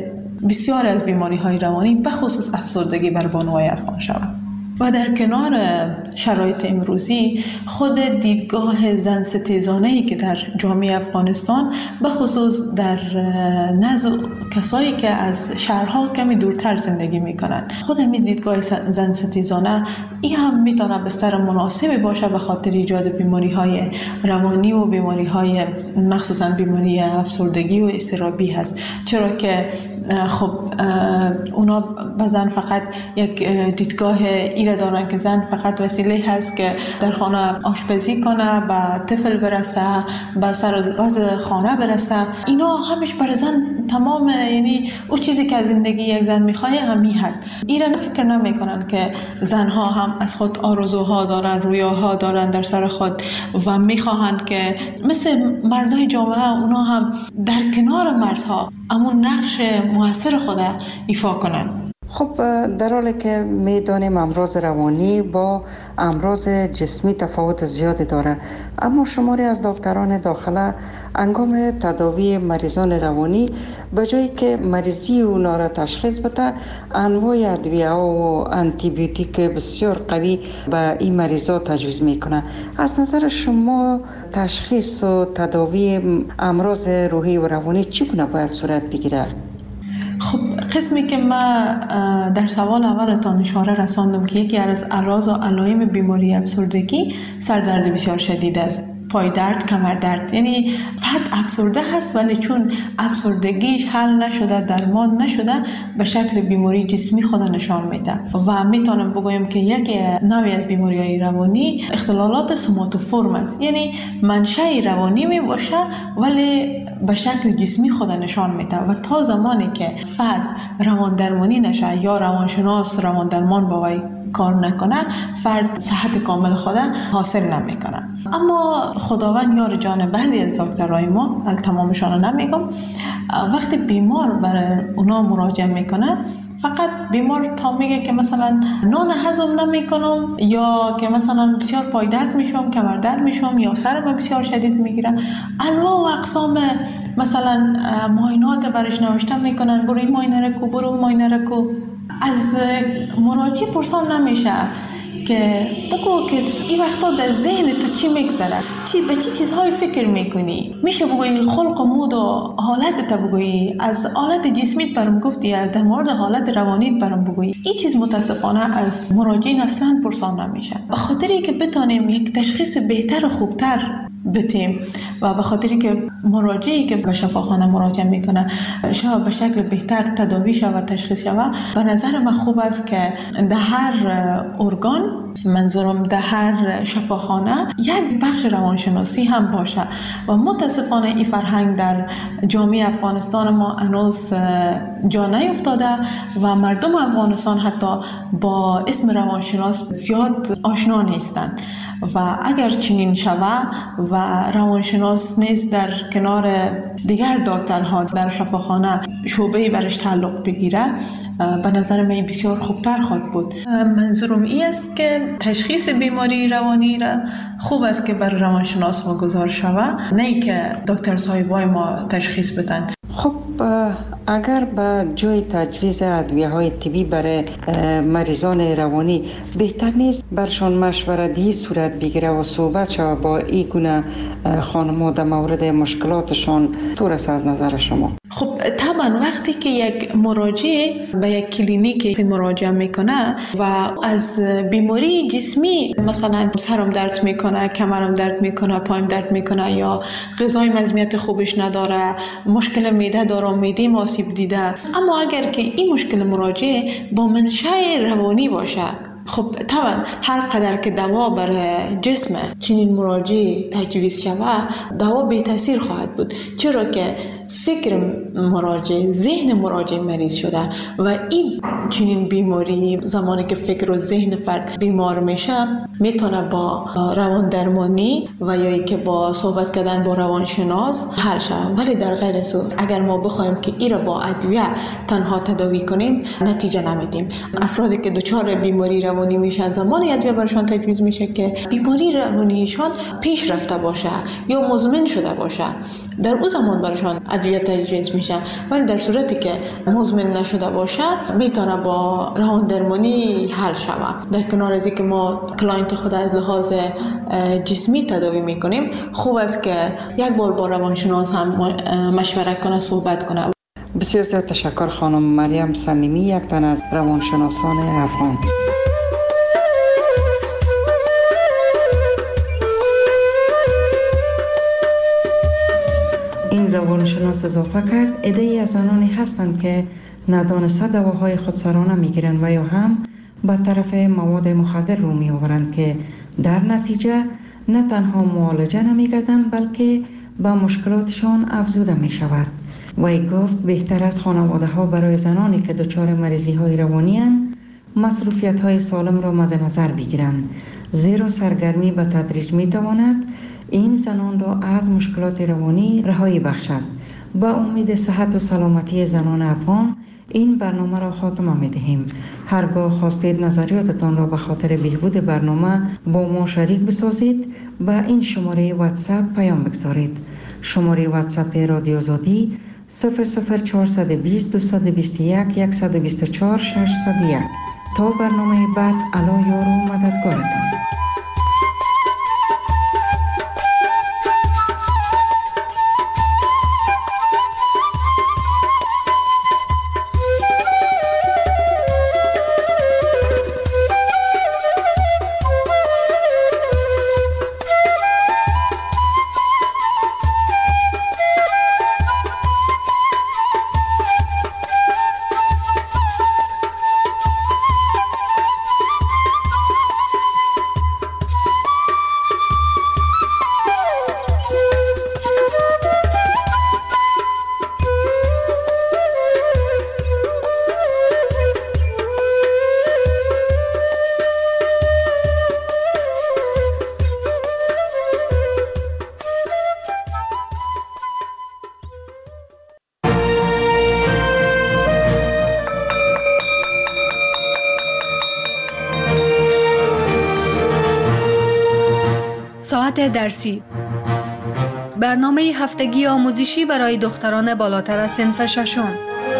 بسیار از بیماری های روانی به خصوص افسردگی بر بانوهای افغان شود. و در کنار شرایط امروزی خود دیدگاه زن ستیزانه‌ای که در جامعه افغانستان به خصوص در نزد کسایی که از شهرها کمی دورتر زندگی میکنن، خود همین دیدگاه زن ستیزانه این هم میتونه بستر مناسبی باشه به خاطر ایجاد بیماری های روانی و بیماری های مخصوصا بیماری افسردگی و اضطرابی هست. چرا که خب اونا به زن فقط یک دیدگاه ایره دارن که زن فقط وسیله هست که در خانه آشپزی کنه، به طفل برسه، به سر وضع خانه برسه. اینا همش بر زن تمام، یعنی اون چیزی که از زندگی یک زن میخواه همین هست. ایران فکر نمیکنن که زنها هم از خود آرزوها دارن، رویاها دارن در سر خود و میخواهن که مثل مردای جامعه اونا هم در کنار مردها امون نقش موثر خود ایفا کنن. خب در حالی که میدانیم امراض روانی با امراض جسمی تفاوت زیادی داره، اما شماری از دکتران داخله انگام تداوی مریضان روانی به جایی که مریضی اونا را تشخیص بده، انواع ادویه و آنتی بیوتیک بسیار قوی به این مریضا تجویز میکنه. از نظر شما تشخیص و تداوی امراض روحی و روانی چگونه باید صورت بگیره؟ خب قسمی که ما در سوال اولتان اشاره رساندم که یکی از اعراض و علائم بیماری افسردگی سردرد بسیار شدید است. پای درد، کمر درد. یعنی فرد افسرده هست ولی چون افسردگیش حل نشده، درمان نشده، به شکل بیماری جسمی خود نشان میده. و میتونم بگویم که یک نوعی از بیماری‌های روانی اختلالات سوماتوفورم است. یعنی منشأ روانی می باشه ولی به شکل جسمی خود نشان میده و تا زمانی که فرد روان درمانی نشه یا روانشناس روان درمان با وی کار نکنه، فرد صحت کامل خود حاصل نمیکنه. اما خداوند یار جان بعضی از دکترای ما، تمامشان نمیگم، وقتی بیمار برای اونا مراجعه میکنه، فقط بیمار تا میگه که مثلا نان هضم نمیکنم یا که مثلا بسیار پای درد میشم، کمر درد میشم یا سرم بسیار شدید میگیره، انواع و اقسام مثلا معاینات برش نوشته میکنن، برو این معاینه رو کو، برو اون معاینه رو کو. از مراجع پرسان نمیشه که بگو که این وقتا در ذهن تو چی میگذره، چی به چی چیزهای فکر میکنی. میشه بگویی خلق و مود و حالت تا بگویی، از حالت جسمیت برام گفتی، در مورد حالت روانیت برام بگویی. این چیز متاسفانه از مراجعین اصلا پرسان نمیشه، به خاطری که بتونیم یک تشخیص بهتر و خوبتر بتیم و به خاطری که مراجعی که به شفاخانه مراجعه میکنه شاید به شکل بهتر تداوی شود و تشخیص شود. به نظر من خوب است که در هر ارگان، منظورم در هر شفاخانه، یک بخش روانشناسی هم باشه و متاسفانه این فرهنگ در جامعه افغانستان ما هنوز جا نیفتاده و مردم افغانستان حتی با اسم روانشناس زیاد آشنا نیستند و اگر چنین شوه و روانشناس نیست در کنار دیگر دکترها در شفاخانه شعبه‌ای برش تعلق بگیره، به نظر من بسیار خوبتر خواهد بود. منظورم این است که تشخیص بیماری روانی را خوب است که بر روانشناس واگذار شود، نه ای که دکتر صاحبای ما تشخیص بدن. خب اگر به جای تجویز ادویه‌های طبی برای مریضان روانی بهتر نیست برشان مشورتی صورت بگیره و صحبت شود با این گونه خانم‌ها در مورد مشکلاتشان؟ طور است از نظر شما؟ خب طبعا وقتی که یک مراجع به یک کلینیک مراجعه میکنه و از بیماری جسمی، مثلا سرم درد میکنه، کمرم درد میکنه، پایم درد میکنه یا غذای مزمیت خوبش نداره، مشکل معده داره، معده آسیب دیده، اما اگر که این مشکل مراجع با منشأ روانی باشه، خب طبعا هر قدر که دوا برای جسم چنین مراجع تجویز شود، دوا بی تاثیر خواهد بود، چرا که فکر مراجع، ذهن مراجع مریض شده و این چنین بیماری زمانی که فکر و ذهن فرد بیمار میشه میتونه با روان درمانی و یا ای که با صحبت کردن با روانشناس حل شود. ولی در غیر صورت اگر ما بخوایم که این را با ادویه تنها تداوی کنیم نتیجه نمیدیم. افرادی که دچار بیماری روانی میشن زمانی ادویه برشان تجویز میشه که بیماری روانیشان پیش رفته باشه یا مزمن شده باشه، در اون زمان برشان ادویه تجویز میشه. ولی در صورتی که مزمن نشده باشه میتونه با روان درمانی حل شود. در کنار از اینکه ما کلاینت خود از لحاظ جسمی تداوی میکنیم، خوب است که یک بار با روانشناس هم مشوره کنه، صحبت کنه. بسیار زیاد تشکر خانم مریم صمیمی، یک تن از روانشناسان افغان. این روانشناس اضافه کرد عده‌ای از آنانی هستند که ندانسته دواهای خودسرانه میگیرند و یا هم به طرف مواد مخدر رو می آورند که در نتیجه نه تنها معالجه نمیگردند بلکه به مشکلاتشان افزوده می شود. وی گفت بهتر از خانواده ها برای زنانی که دچار مریضی های روانی اند مصروفیت های سالم را مد نظر بگیرند، زیرا سرگرمی به تدریج می تواند این زنان را از مشکلات روانی رهایی بخشد. با امید صحت و سلامتی زنان افغان این برنامه را خاتمه می دهیم. هرگاه خواستید نظریاتتان را به خاطر بهبود برنامه با ما شریک بسازید، به این شماره واتساپ پیام بگذارید. شماره واتساپ رادیو آزادی صفر صفر چهارصد و بیست دویست و بیست و یک صد و بیست و چهار ششصد و یک. تا برنامه بعد، الله یار و مددگارتان. ساعت درسی، برنامه هفتگی آموزشی برای دختران بالاتر از صنف ششم.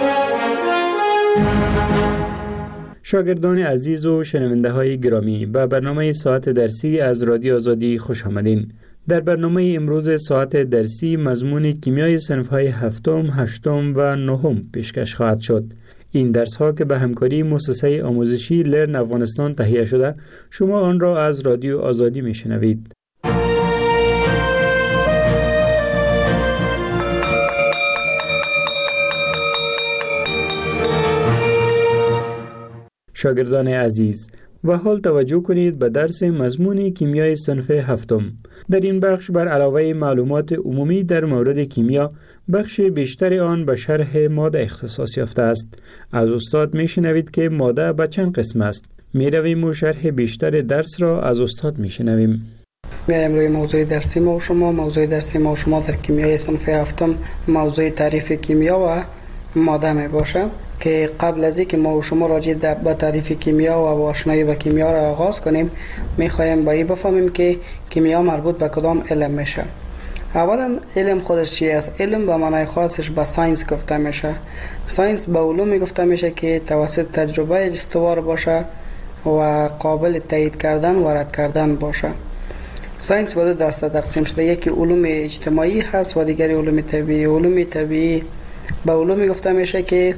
شاگردان عزیز و شنونده های گرامی، به برنامه ساعت درسی از رادیو آزادی خوش آمدین. در برنامه امروز ساعت درسی مضمون کیمیای صنف های هفتم، هشتم و نهم پیشکش خواهد شد. این درس ها که به همکاری مؤسسه آموزشی لرن افغانستان تهیه شده، شما آن را از رادیو آزادی میشنوید. شاگردان عزیز، و حال توجه کنید به درس مضمون کیمیای صنف هفتم. در این بخش بر علاوه معلومات عمومی در مورد کیمیا، بخش بیشتر آن به شرح ماده اختصاص یافته است. از استاد میشنوید که ماده به چند قسم است. میرویم و شرح بیشتر درس را از استاد میشنویم. امروز موضوع درسی ما و شما موضوع درسی ما و شما در کیمیای صنف هفتم موضوع تعریف کیمیا و ماده می باشه که قبل از اینکه ما و شما راجع به تعریف کیمیا و آشنایی با کیمیا را آغاز کنیم، می‌خوایم با این بفهمیم که کیمیا مربوط به کدام علم میشه. اولا علم خودش چی است؟ علم به معنای خاصش به ساینس گفته میشه. ساینس به علومی گفته میشه که توسط تجربه استوار باشه و قابل تایید کردن و رد کردن باشه. ساینس به دو دسته تقسیم شده، یکی علوم اجتماعی هست و دیگری علوم طبیعی. علوم طبیعی به علومی گفته میشه که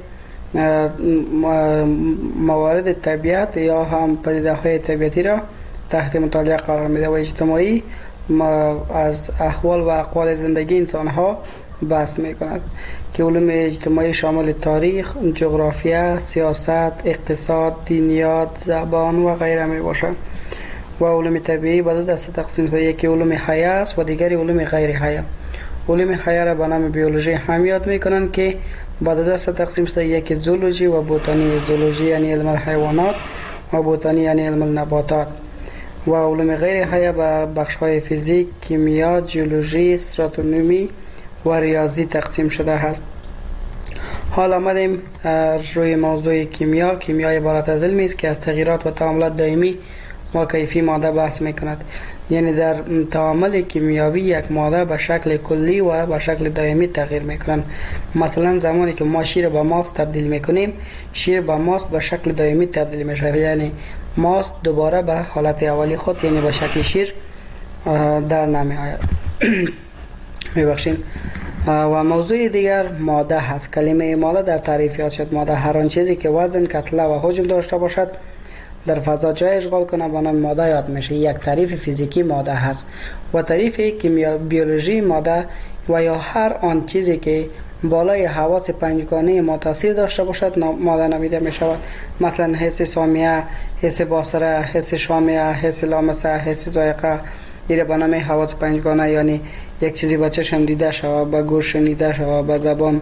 موارد طبیعت یا هم پدیده های طبیعتی را تحت مطالعه قرار میده، و اجتماعی از احوال و اقوال زندگی انسان ها بحث میکند که علوم اجتماعی شامل تاریخ، جغرافیا، سیاست، اقتصاد، دینیات، زبان و غیره می باشه. و علوم طبیعی به دو دسته تقسیم شده، یکی علوم حیه است و دیگری علوم غیر حیه. علوم حیه را به نام بیولوژی هم یاد میکنن که به دو دسته تقسیم شده، یکی زولوژی و بوتانی. زولوژی یعنی علم الحیوانات و بوتانی یعنی علم النباتات. و علوم غیر حیه به بخش های فیزیک، کیمیا، جیولوژی، استراتونومی و ریاضی تقسیم شده است. حال آمدیم روی موضوع کیمیا. کیمیا عبارت از علمی است که از تغییرات و تعاملات دائمی و کیفی ماده بحث میکند. یعنی در تعامل کیمیاوی یک ماده به شکل کلی و به شکل دائمی تغییر میکنند. مثلا زمانی که ما شیر به ماست تبدیل میکنیم، شیر به ماست به شکل دائمی تبدیل میشه، یعنی ماست دوباره به حالت اولی خود یعنی به شکل شیر در نمی آید. میبخشید. و موضوع دیگر ماده هست. کلمه ماده در تعریف یاد شد. ماده هر آن چیزی که وزن، کتله و حجم داشته باشد در فضا جای اشغال کنه به نام ماده یاد میشه. یک تعریف فیزیکی ماده هست. و تعریف کیمیا بیولوژی ماده و یا هر آن چیزی که بالای حواس پنجگانه ما تاثیر داشته باشد ماده نامیده می شود. مثلا حس سامیه، حس بصره، حس شامه، حس لامسه، حس ذائقه، این به نام حواس پنجگانه، یعنی یک چیزی با چشم دیده شود، با گوش شنیده شود، با زبان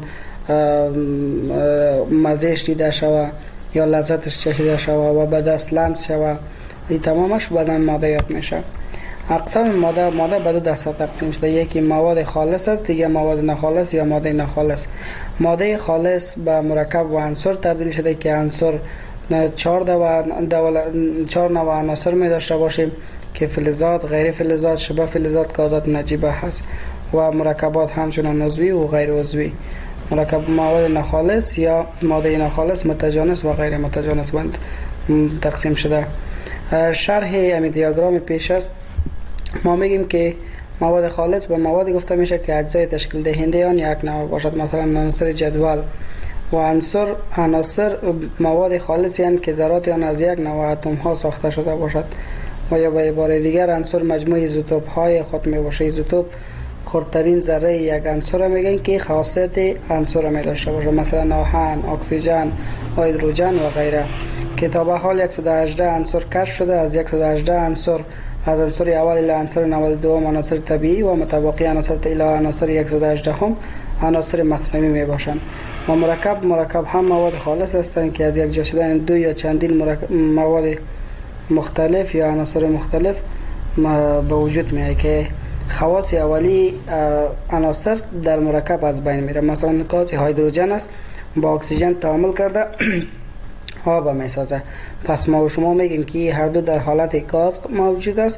مزهش دیده شود یا لذتش چشیده شود و به دست لمس شود، این تمامش به نام ماده یاد میشه. اقسام ماده ماده به دو دسته تقسیم شده، یکی مواد خالص است، دیگه مواد ناخالص یا ماده ناخالص. ماده خالص به مرکب و عنصر تبدیل شده که عنصر چهار و چهار نوع عناصر می داشته باشیم که فلزات، غیر فلزات، شبه فلزات، گازات نجیبه هست و مرکبات همچنان عضوی و غیر عضوی. مرکب مواد ناخالص یا ماده ناخالص متجانس و غیر متجانس بند تقسیم شده. شرح همین دیاگرام پیش است. ما میگیم که مواد خالص به موادی گفته میشه که اجزای تشکیل دهنده آن یک نوع باشد، مثلا عناصر جدول. و عناصر عناصر مواد خالصی هستند که ذرات آن از یک نوع اتم ها ساخته شده باشد. و یا به عباره دیگر عناصر مجموعه ایزوتوپ های خود می باشه. ایزوتوپ خردترین ذره یک عنصر میگن که خاصیت عنصر می داشته باشه، مثلا آهن، اکسیژن، هیدروژن و غیره. که تا به حال صد و هجده عنصر کشف شده. از صد و هجده عنصر از عنصر اول الی عنصر نود و دو عناصر طبیعی و متبقی عناصر الی عناصر صد و هجده هم عناصر مصنوعی می باشند. و مرکب مرکب هم مواد خالص هستند که از یک جا شدن دو یا چندین مواد مختلف یا عناصر مختلف به وجود میاد که خواص اولی عناصر در مرکب از بین میره. مثلا گاز هیدروژن است، با اکسیژن تعامل کرده آب میسازه. پس ما و شما میگیم که هر دو در حالت گاز موجود است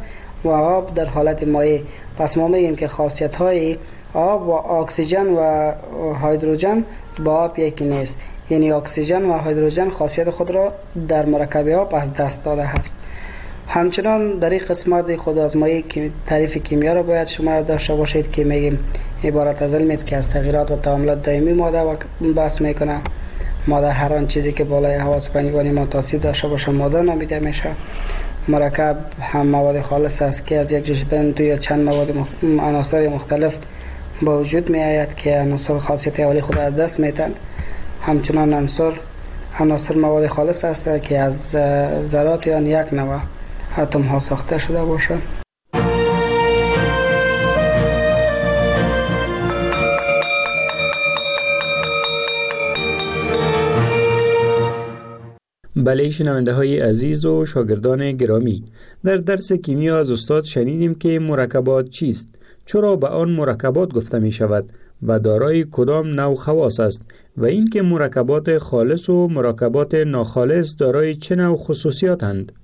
و آب در حالت مایع. پس ما میگیم که خاصیت های آب و اکسیژن و هیدروژن با آب یکی نیست، یعنی اکسیژن و هیدروژن خاصیت خود را در مرکب آب از دست داده است. همچنان در این قسمت خود آزمایی که تعریف کیمیا را باید شما یاد داشته باشید که میگیم عبارت از علمی است که از تغییرات و تعاملات دائمی ماده و بحث میکنه. ماده هر آن چیزی که بالای حواس پنجگانه ما تاثیر داشته باشه ماده نامیده میشه. مرکب هم مواد خالص است که از یک جا شدن دو یا چند مواد مخ... عناصر مختلف با وجود می آید که عناصر خاصیت اولی خود از دست میتن. همچنان عناصر عناصر مواد خالص است که از ذرات یا یک نوع اتم ها ساخته شده باشه. بله شنونده های عزیز و شاگردان گرامی، در درس کیمیا از استاد شنیدیم که مرکبات چیست، چرا به آن مرکبات گفته می شود و دارای کدام نوع خواص است و اینکه مرکبات خالص و مرکبات ناخالص دارای چه نوع خصوصیاتند.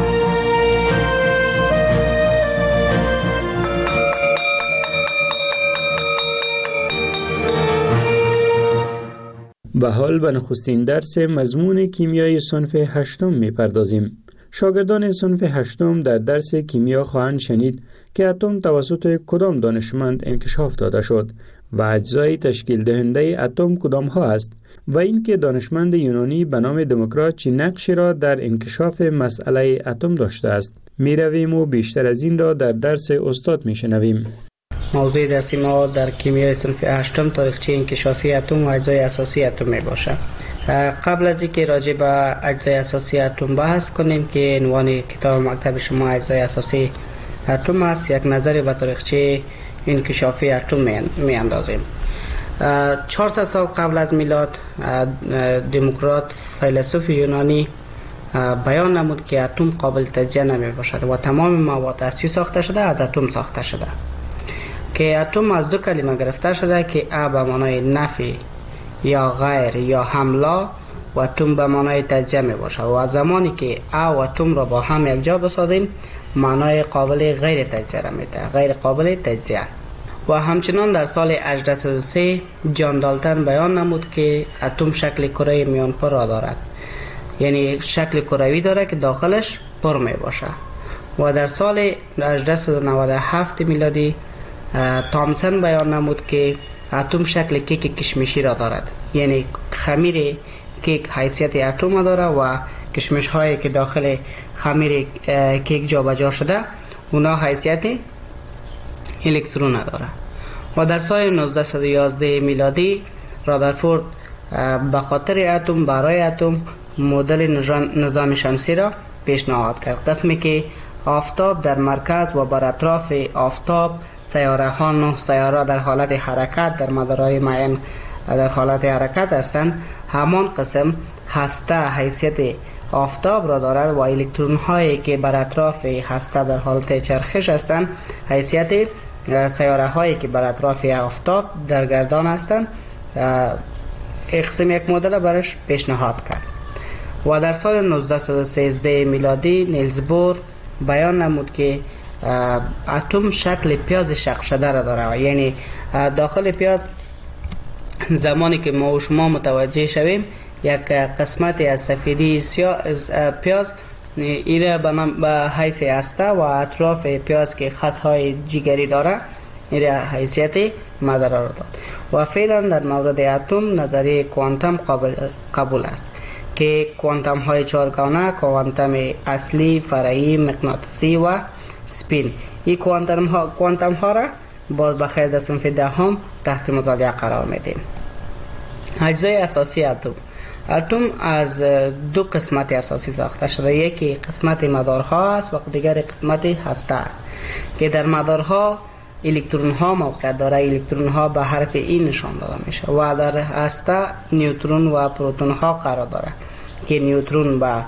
و حال به نخستین درس مضمون کیمیای صنف هشتم می پردازیم. شاگردان صنف هشتم در درس کیمیا خواهند شنید که اتم توسط کدام دانشمند انکشاف داده شد و اجزای تشکیل دهنده اتم کدام ها است و اینکه دانشمند یونانی به نام دموکرات چه نقشی را در انکشاف مسئله اتم داشته است. می رویم و بیشتر از این را در درس استاد می شنویم. موضوع درسی ما در کیمیای صنف هشتم تاریخچه انکشافی اتم و اجزای اساسی اتم می باشه. قبل از اینکه راجع به اجزای اساسی اتم بحث کنیم که عنوان کتاب مکتب شما اجزای اساسی اتم است، یک نظری به تاریخچه انکشافی اتم می اندازیم. چهارصد سال قبل از میلاد دموکرات فیلسوف یونانی بیان نمود که اتم قابل تجزیه نمی باشد و تمام مواد اصلی ساخته شده از اتم ساخته شده، که اتم از دو کلمه گرفته شده که ا به معنای نفی یا غیر یا حمله و اتم به معنای تجزیه می باشد و زمانی که ا و اتم را با هم یک جا بسازیم معنای قابل غیر تجزیه را میده، غیر قابل تجزیه. و همچنان در سال هجده صد و سه جان دالتن بیان نمود که اتم شکل کره میانپر را دارد، یعنی شکل کروی داره که داخلش پر می باشه. و در سال هجده صد و نود و هفت میلادی تامسون بیان نمود که اتم شکل کیک کشمشی را دارد، یعنی خمیر کیک حیثیت اتم داره و کشمش هایی که داخل خمیر کیک جا بجا شده اونا حیثیت الکترون داره. و در سال نوزده صد و یازده میلادی رادرفورد به خاطر اتم برای اتم مدل نظام شمسی را پیشنهاد کرد، قسمی که آفتاب در مرکز و بر اطراف آفتاب سیاره ها نه سیاره در حالت حرکت در مدارهای معین در حالت حرکت هستند. همان قسم هسته حیثیت آفتاب را دارد و الکترون هایی که بر اطراف هسته در حالت چرخش هستند حیثیت سیاره هایی که بر اطراف آفتاب در گردان هستند. قسم یک مدل برش پیشنهاد کرد. و در سال نوزده صد و سیزده میلادی نیلز بور بیان نمود که اتم شکل پیاز شق شده را داره، یعنی داخل پیاز زمانی که ما و شما متوجه شویم یک قسمتی از سفیدی پیاز ایره به حیث هسته و اطراف پیاز که خطهای جگری داره ایره حیثیت مدار را داد. و فعلا در مورد اتم نظریه کوانتم قابل قبول است که کوانتم های چهارگانه، کوانتم اصلی، فرعی، مغناطیسی و سپین، این کوانتم ها کوانتم ها را باز بخیر در صنف دهم تحت مطالعه قرار میدیم. اجزای اساسی اتم. اتم از دو قسمت اساسی ساخته شده، یکی قسمت مدارها است و دیگر قسمت هسته است که در مدارها الکترون ها موقعیت داره. الکترون ها به حرف این نشان داده میشه و در هسته نیوترون و پروتون ها قرار داره که نیوترون به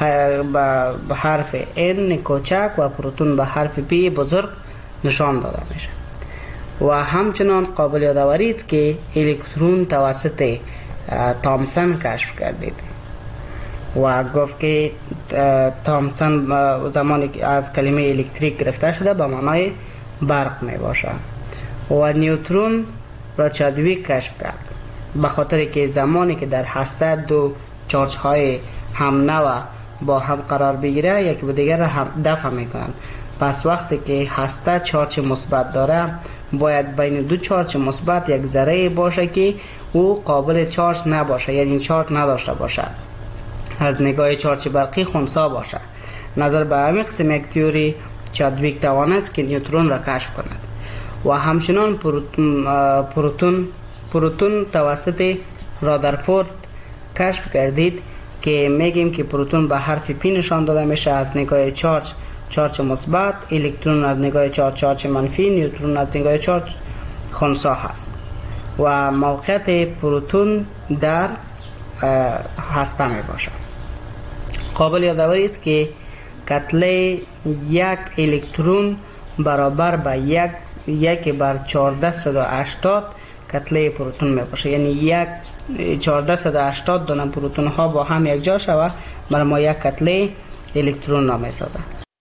به حرف N کوچک و پروتون به حرف P بزرگ نشان داده میشه. و همچنان قابل یادآوری است که الکترون توسط تامسون کشف گردید و گفت که تامسون زمانی که از کلمه الکتریک گرفته شده به معنای برق می باشه. و نیوترون را چادویک کشف کرد به خاطر که زمانی که در هسته دو چارج های هم نوع با هم قرار بگیره یکی به دیگر هم دفع میکنند. پس وقتی که هسته چارج مثبت داره باید بین دو چارج مثبت یک ذره باشه که او قابل چارج نباشه، یعنی چارج نداشته باشه، از نگاه چارج برقی خنثی باشه. نظر به همین قسم یک تئوری چادویک توانست که نیوترون را کشف کند. و همچنان پروتون پروتون پروتون توسط رادرفورد کشف کردید که میگیم که پروتون به حرف پی نشان داده میشه از نگاه چارج چارج مثبت، الکترون از نگاه چارج چارج منفی، نیوترون از نگاه چارج خنثی هست. و موقعیت پروتون در هسته می باشه. قابل یادآوری است که کتله یک الکترون برابر به یک یک بر چهارده صد و هشتاد کتله پروتون می باشه، یعنی یک چهارده صد و هشتاد دانه پروتون ها با هم یک جا شوه برای ما یک کتله الکترون نام سازه.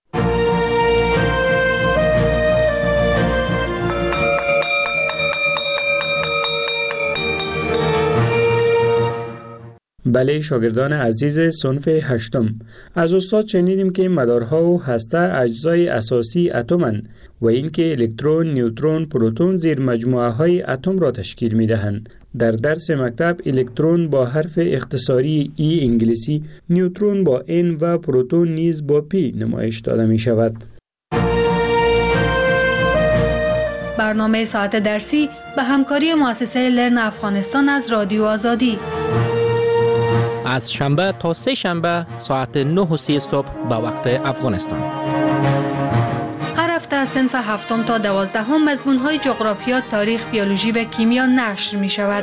بله شاگردان عزیز صنف هشتم، از استاد شنیدیم که مدارها و هسته اجزای اساسی اتمند و اینکه الکترون، نیوترون، پروتون زیر مجموعه های اتم را تشکیل می دهند. در درس مکتب الکترون با حرف اختصاری ای انگلیسی، نیوترون با ان و پروتون نیز با پی نمایش داده می شود. برنامه ساعت درسی به همکاری مؤسسه لرن افغانستان از رادیو آزادی. از شنبه تا سه شنبه ساعت نه و سی صبح به وقت افغانستان. هر هفته از صنف هفتم تا دوازدهم مضمون‌های جغرافیا، تاریخ، بیولوژی و کیمیا نشر می شود.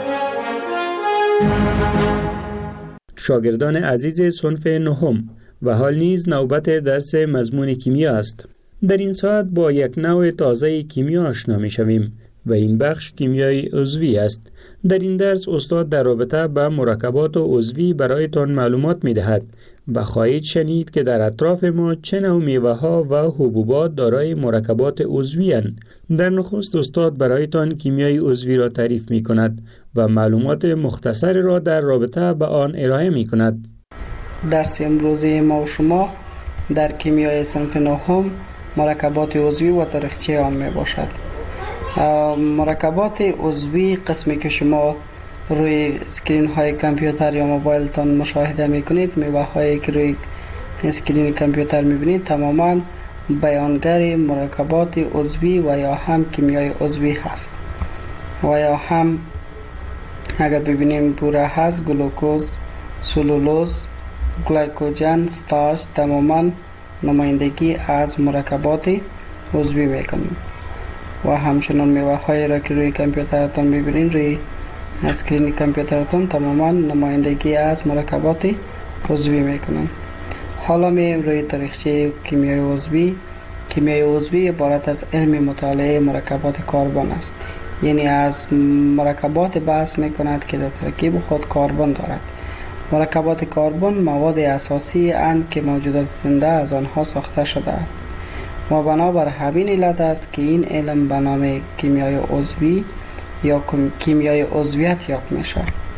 شاگردان عزیز صنف نهم، و حال نیز نوبت درس مضمون کیمیا است. در این ساعت با یک نوع تازه کیمیا آشنا می شویم و این بخش کیمیای عضوی است. در این درس استاد در رابطه با مرکبات عضوی برایتان معلومات می دهد و خواهید شنید که در اطراف ما چه نوع میوه ها و حبوبات دارای مرکبات عضوی اند. در نخست استاد برایتان کیمیای عضوی را تعریف می کند و معلومات مختصر را در رابطه با آن ارائه می کند. درس امروزی ما و شما در کیمیای صنف نهم مرکبات عضوی و تاریخچه آن می باشد. مرکبات عضوی قسمی که شما روی اسکرین های کامپیوتر یا موبایل تان مشاهده میکنید، میوه هایی که روی اسکرین کامپیوتر میبینید تماما بیانگر مرکبات عضوی و یا هم کیمیای عضوی هست. و یا هم اگر ببینیم بوره هست، گلوکوز، سلولوز، گلیکوژن، ستارچ تماما نمایندگی از مرکبات عضوی میکنید. و همچنان میوه هایی را که روی کامپیوترتان میبینین، روی اسکرین کامپیوترتان تماما نمایندگی از مرکبات عضوی میکنن. حالا میایم روی تاریخچه کیمیای عضوی. کیمیای عضوی عبارت از علم مطالعه مرکبات کربن است، یعنی از مرکبات بحث میکند که در ترکیب خود کربن دارد. مرکبات کربن مواد اساسی اند که موجودات زنده از آنها ساخته شده است و بنابر همین علت است که این علم به نام کیمیای عضوی یا کیمیای عضویت یاد میشه.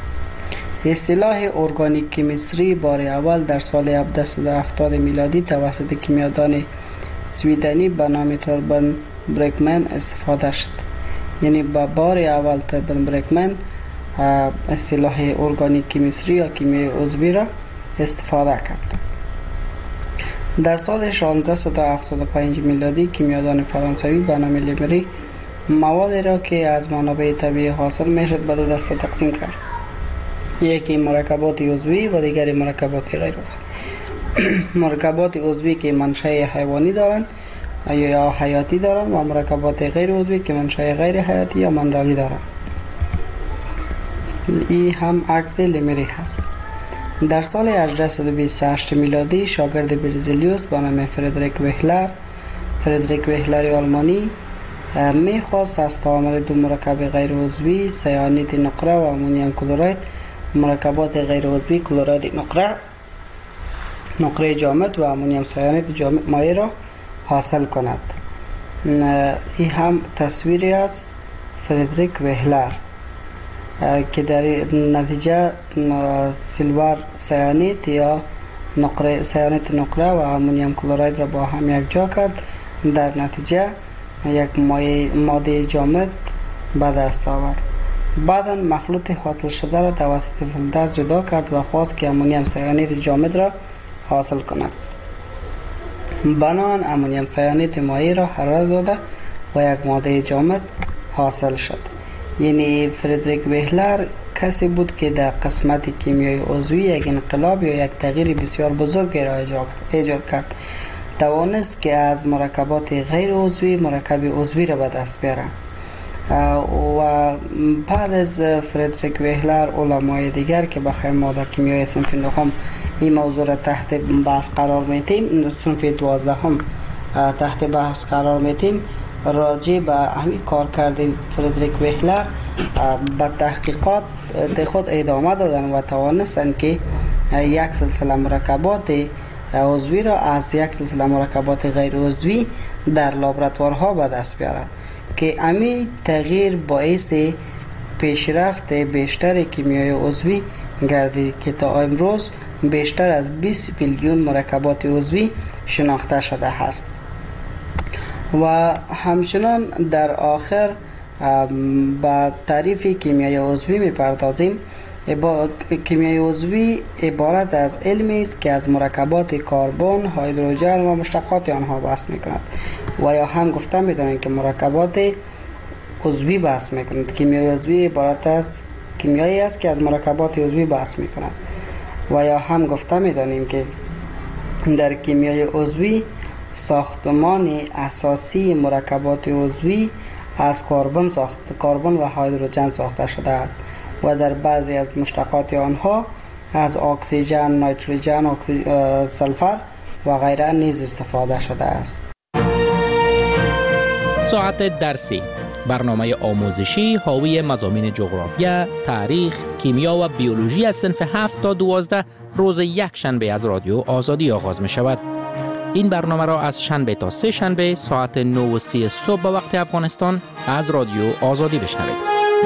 اصطلاح ارگانیک کیمیستری بار اول در سال هزار و هفتصد و هفتاد میلادی توسط کیمیادان سویدنی به نام توربن برکمن استفاده شد. یعنی با بار اول توربن برکمن اصطلاح ارگانیک کیمیستری یا کیمیای عضوی را استفاده کرد. در سال شانزده و هفتاد و پنج میلادی کیمیادان فرانسوی به نام لیمری موادی را که از منابع طبیعی حاصل میشد به دو دسته تقسیم کرد. یکی مرکبات عضوی و دیگری مرکبات غیر عضوی. مرکبات عضوی که منشأ حیوانی دارند یا حیاتی دارند و مرکبات غیر عضوی که منشأ غیر حیاتی یا منرالی دارند. این هم عکس لیمری هست. در سال هجده و بیست و هشت میلادی شاگرد برزیلیوس به نام فردریک وهلر فردریک وهلر آلمانی میخواست از تعامل دو مرکب غیر عضوی سیانید نقره و امونیم کلورید مرکبات غیر عضوی کلورید نقره نقره جامد و امونیم سیانید جامد مایع را حاصل کند. این هم تصویری از فردریک وهلر که در نتیجه سیلور سیانید یا نقره سیانید نقره و امونیم کلراید را با هم یک جا کرد، در نتیجه یک ماده جامد به دست آورد. بعدا مخلوط حاصل شده را توسط فیلتر جدا کرد و خواست که امونیم سیانید جامد را حاصل کند. بنابراین امونیم سیانید مایع را حرارت داده و یک ماده جامد حاصل شد. یعنی فردریک وهلر کسی بود که در قسمت کیمیای عضوی یک انقلاب یا یک تغییر بسیار بزرگی را ایجاد کرد. توانست که از مرکبات غیر عضوی مرکب عضوی را به دست بیاره. و بعد از فردریک وهلر علمای دیگر که بخیر ما در کیمیای صنف نهم این موضوع را تحت بحث قرار میتیم، صنف دوازدهم تحت بحث قرار میتیم، راجع به همین کار کرده فردریک وهلر به تحقیقات خود ادامه دادن و توانستن که یک سلسله مرکبات عضوی را از یک سلسله مرکبات غیر عضوی در لابراتوارها به دست بیارند که امی تغییر باعث پیشرفت بیشتر کیمیای عضوی گردید که تا امروز بیشتر از بیست میلیون مرکبات عضوی شناخته شده است. و همچنان در آخر با تعریف کیمیای عضوی میپردازیم. کیمیای عضوی عبارت از علمی است که از مرکبات کربن، هیدروژن و مشتقات آنها بحث میکند و یا هم گفته میدانیم که مرکبات عضوی بحث میکند. کیمیای عضوی عبارت از کیمیایی است که از مرکبات عضوی بحث میکند و یا هم گفته میدانیم که در کیمیای عضوی ساختمان اساسی مرکبات عضوی از کربن ساخت کربن و هیدروژن ساخته شده است و در بعضی از مشتقات آنها از اکسیژن، نیتروژن، سلفر و غیره نیز استفاده شده است. ساعت درسی، برنامه آموزشی حاوی مضامین جغرافیا، تاریخ، کیمیا و بیولوژی از صنف هفت تا دوازده روز یک شنبه از رادیو آزادی آغاز می شود. این برنامه را از شنبه تا سه شنبه ساعت نه و سی صبح به وقت افغانستان از رادیو آزادی بشنوید.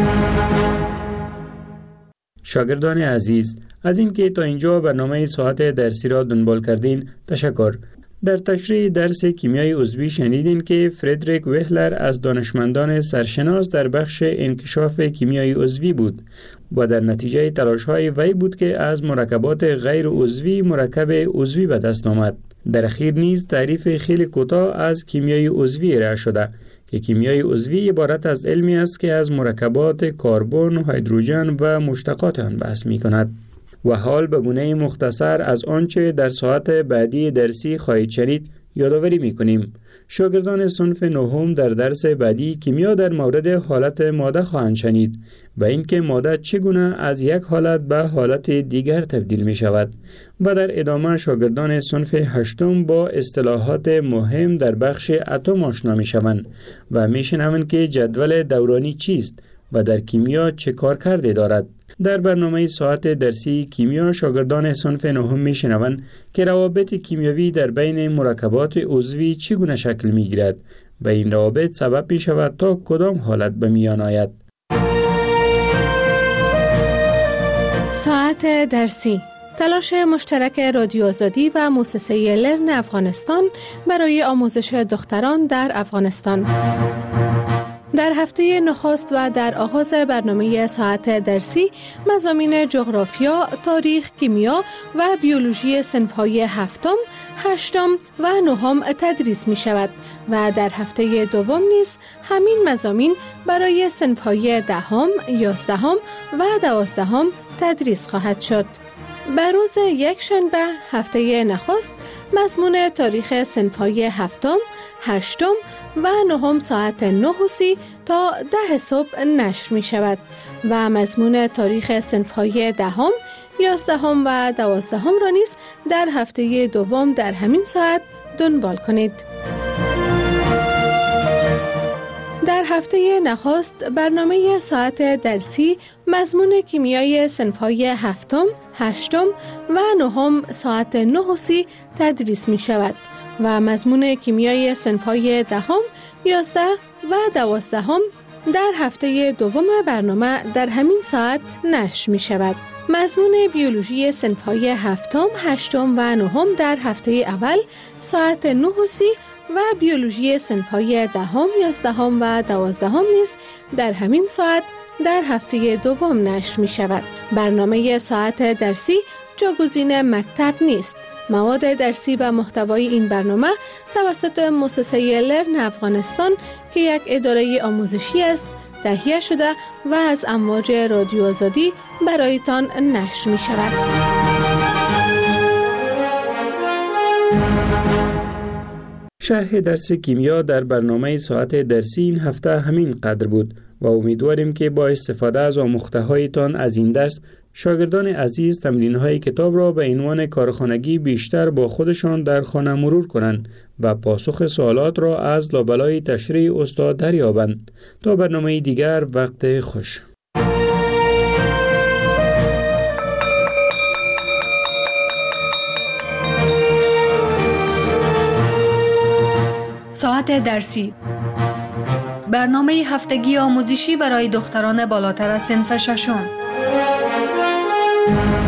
شاگردان عزیز، از اینکه تا اینجا برنامه ساعت درسی را دنبال کردین تشکر. در تشریح درس کیمیای عضوی شنیدین که فردریک وهلر از دانشمندان سرشناس در بخش انکشاف کیمیای عضوی بود و در نتیجه تلاش‌های وی بود که از مرکبات غیر عضوی مرکب عضوی به دست آمد. در اخیر نیز تعریف خیلی کوتاه از کیمیای عضوی ارائه شده که کیمیای عضوی عبارت از علمی است که از مرکبات کربن، هیدروژن و مشتقات آن بحث می‌کند. و حال به گونه مختصر از آنچه در ساعت بعدی درسی خواهید شنید یادآوری می‌کنیم. شاگردان صنف نهم در درس بعدی کیمیا در مورد حالت ماده خواهند شنید و اینکه ماده چگونه از یک حالت به حالت دیگر تبدیل می شود و در ادامه شاگردان صنف هشتم با اصطلاحات مهم در بخش اتم آشنا می شوند و می شنوند که جدول دورانی چیست و در کیمیا چه کار کرده دارد. در برنامه ساعت درسی کیمیا شاگردان صنف نهم می شنوند که روابط کیمیاوی در بین مرکبات عضوی چگونه شکل می گیرد و این روابط سبب می شود تا کدام حالت به میان آید. ساعت درسی، تلاش مشترک رادیو آزادی و مؤسسه لرن افغانستان برای آموزش دختران در افغانستان. در هفته نخست و در آغاز برنامه ساعت درسی مضامین جغرافیا، تاریخ، کیمیا و بیولوژی صنف‌های هفتم، هشتم و نهم تدریس می شود و در هفته دوم نیز همین مضامین برای صنف‌های دهم، یازدهم و دوازدهم تدریس خواهد شد. بر روز یک شنبه هفته نخست مضمون تاریخ صنف‌های هفتم، هشتم و نهم ساعت نه و سی تا ده صبح نشر می شود و مضمون تاریخ صنف‌های دهم، یازدهم و دوازدهم را نیز در هفته دوم در همین ساعت دنبال کنید. در هفته نخست برنامه ساعت درسی مضمون کیمیای صنف‌های هفتم، هشتم و نهم ساعت نه و سی تدریس می شود و مضمون کیمیای صنف‌های دهم، یازده و دوازدهم در هفته دوم برنامه در همین ساعت نشر می شود. مضمون بیولوژی صنف‌های هفتم، هشتم و نهم در هفته اول ساعت نه و سی و بیولوژی صنف‌های دهم، یازدهم و دوازدهم نیز در همین ساعت در هفته دوم نشر می شود. برنامه ساعت درسی جاگزین مکتب نیست. مواد درسی و محتوای این برنامه توسط مؤسسه لرن افغانستان که یک اداره آموزشی است تهیه شده و از امواج رادیو آزادی برایتان نشر می شود. شرح درس کیمیا در برنامه ساعت درسی این هفته همین قدر بود و امیدواریم که با استفاده از آموخته هایتان از این درس شاگردان عزیز تمرین های کتاب را به عنوان کارخانگی بیشتر با خودشان در خانه مرور کنند و پاسخ سوالات را از لابلای تشریح استاد دریابند. تا برنامه دیگر، وقت خوش. ساعت درسی، برنامه هفتگی آموزشی برای دختران بالاتر از صنف ششم.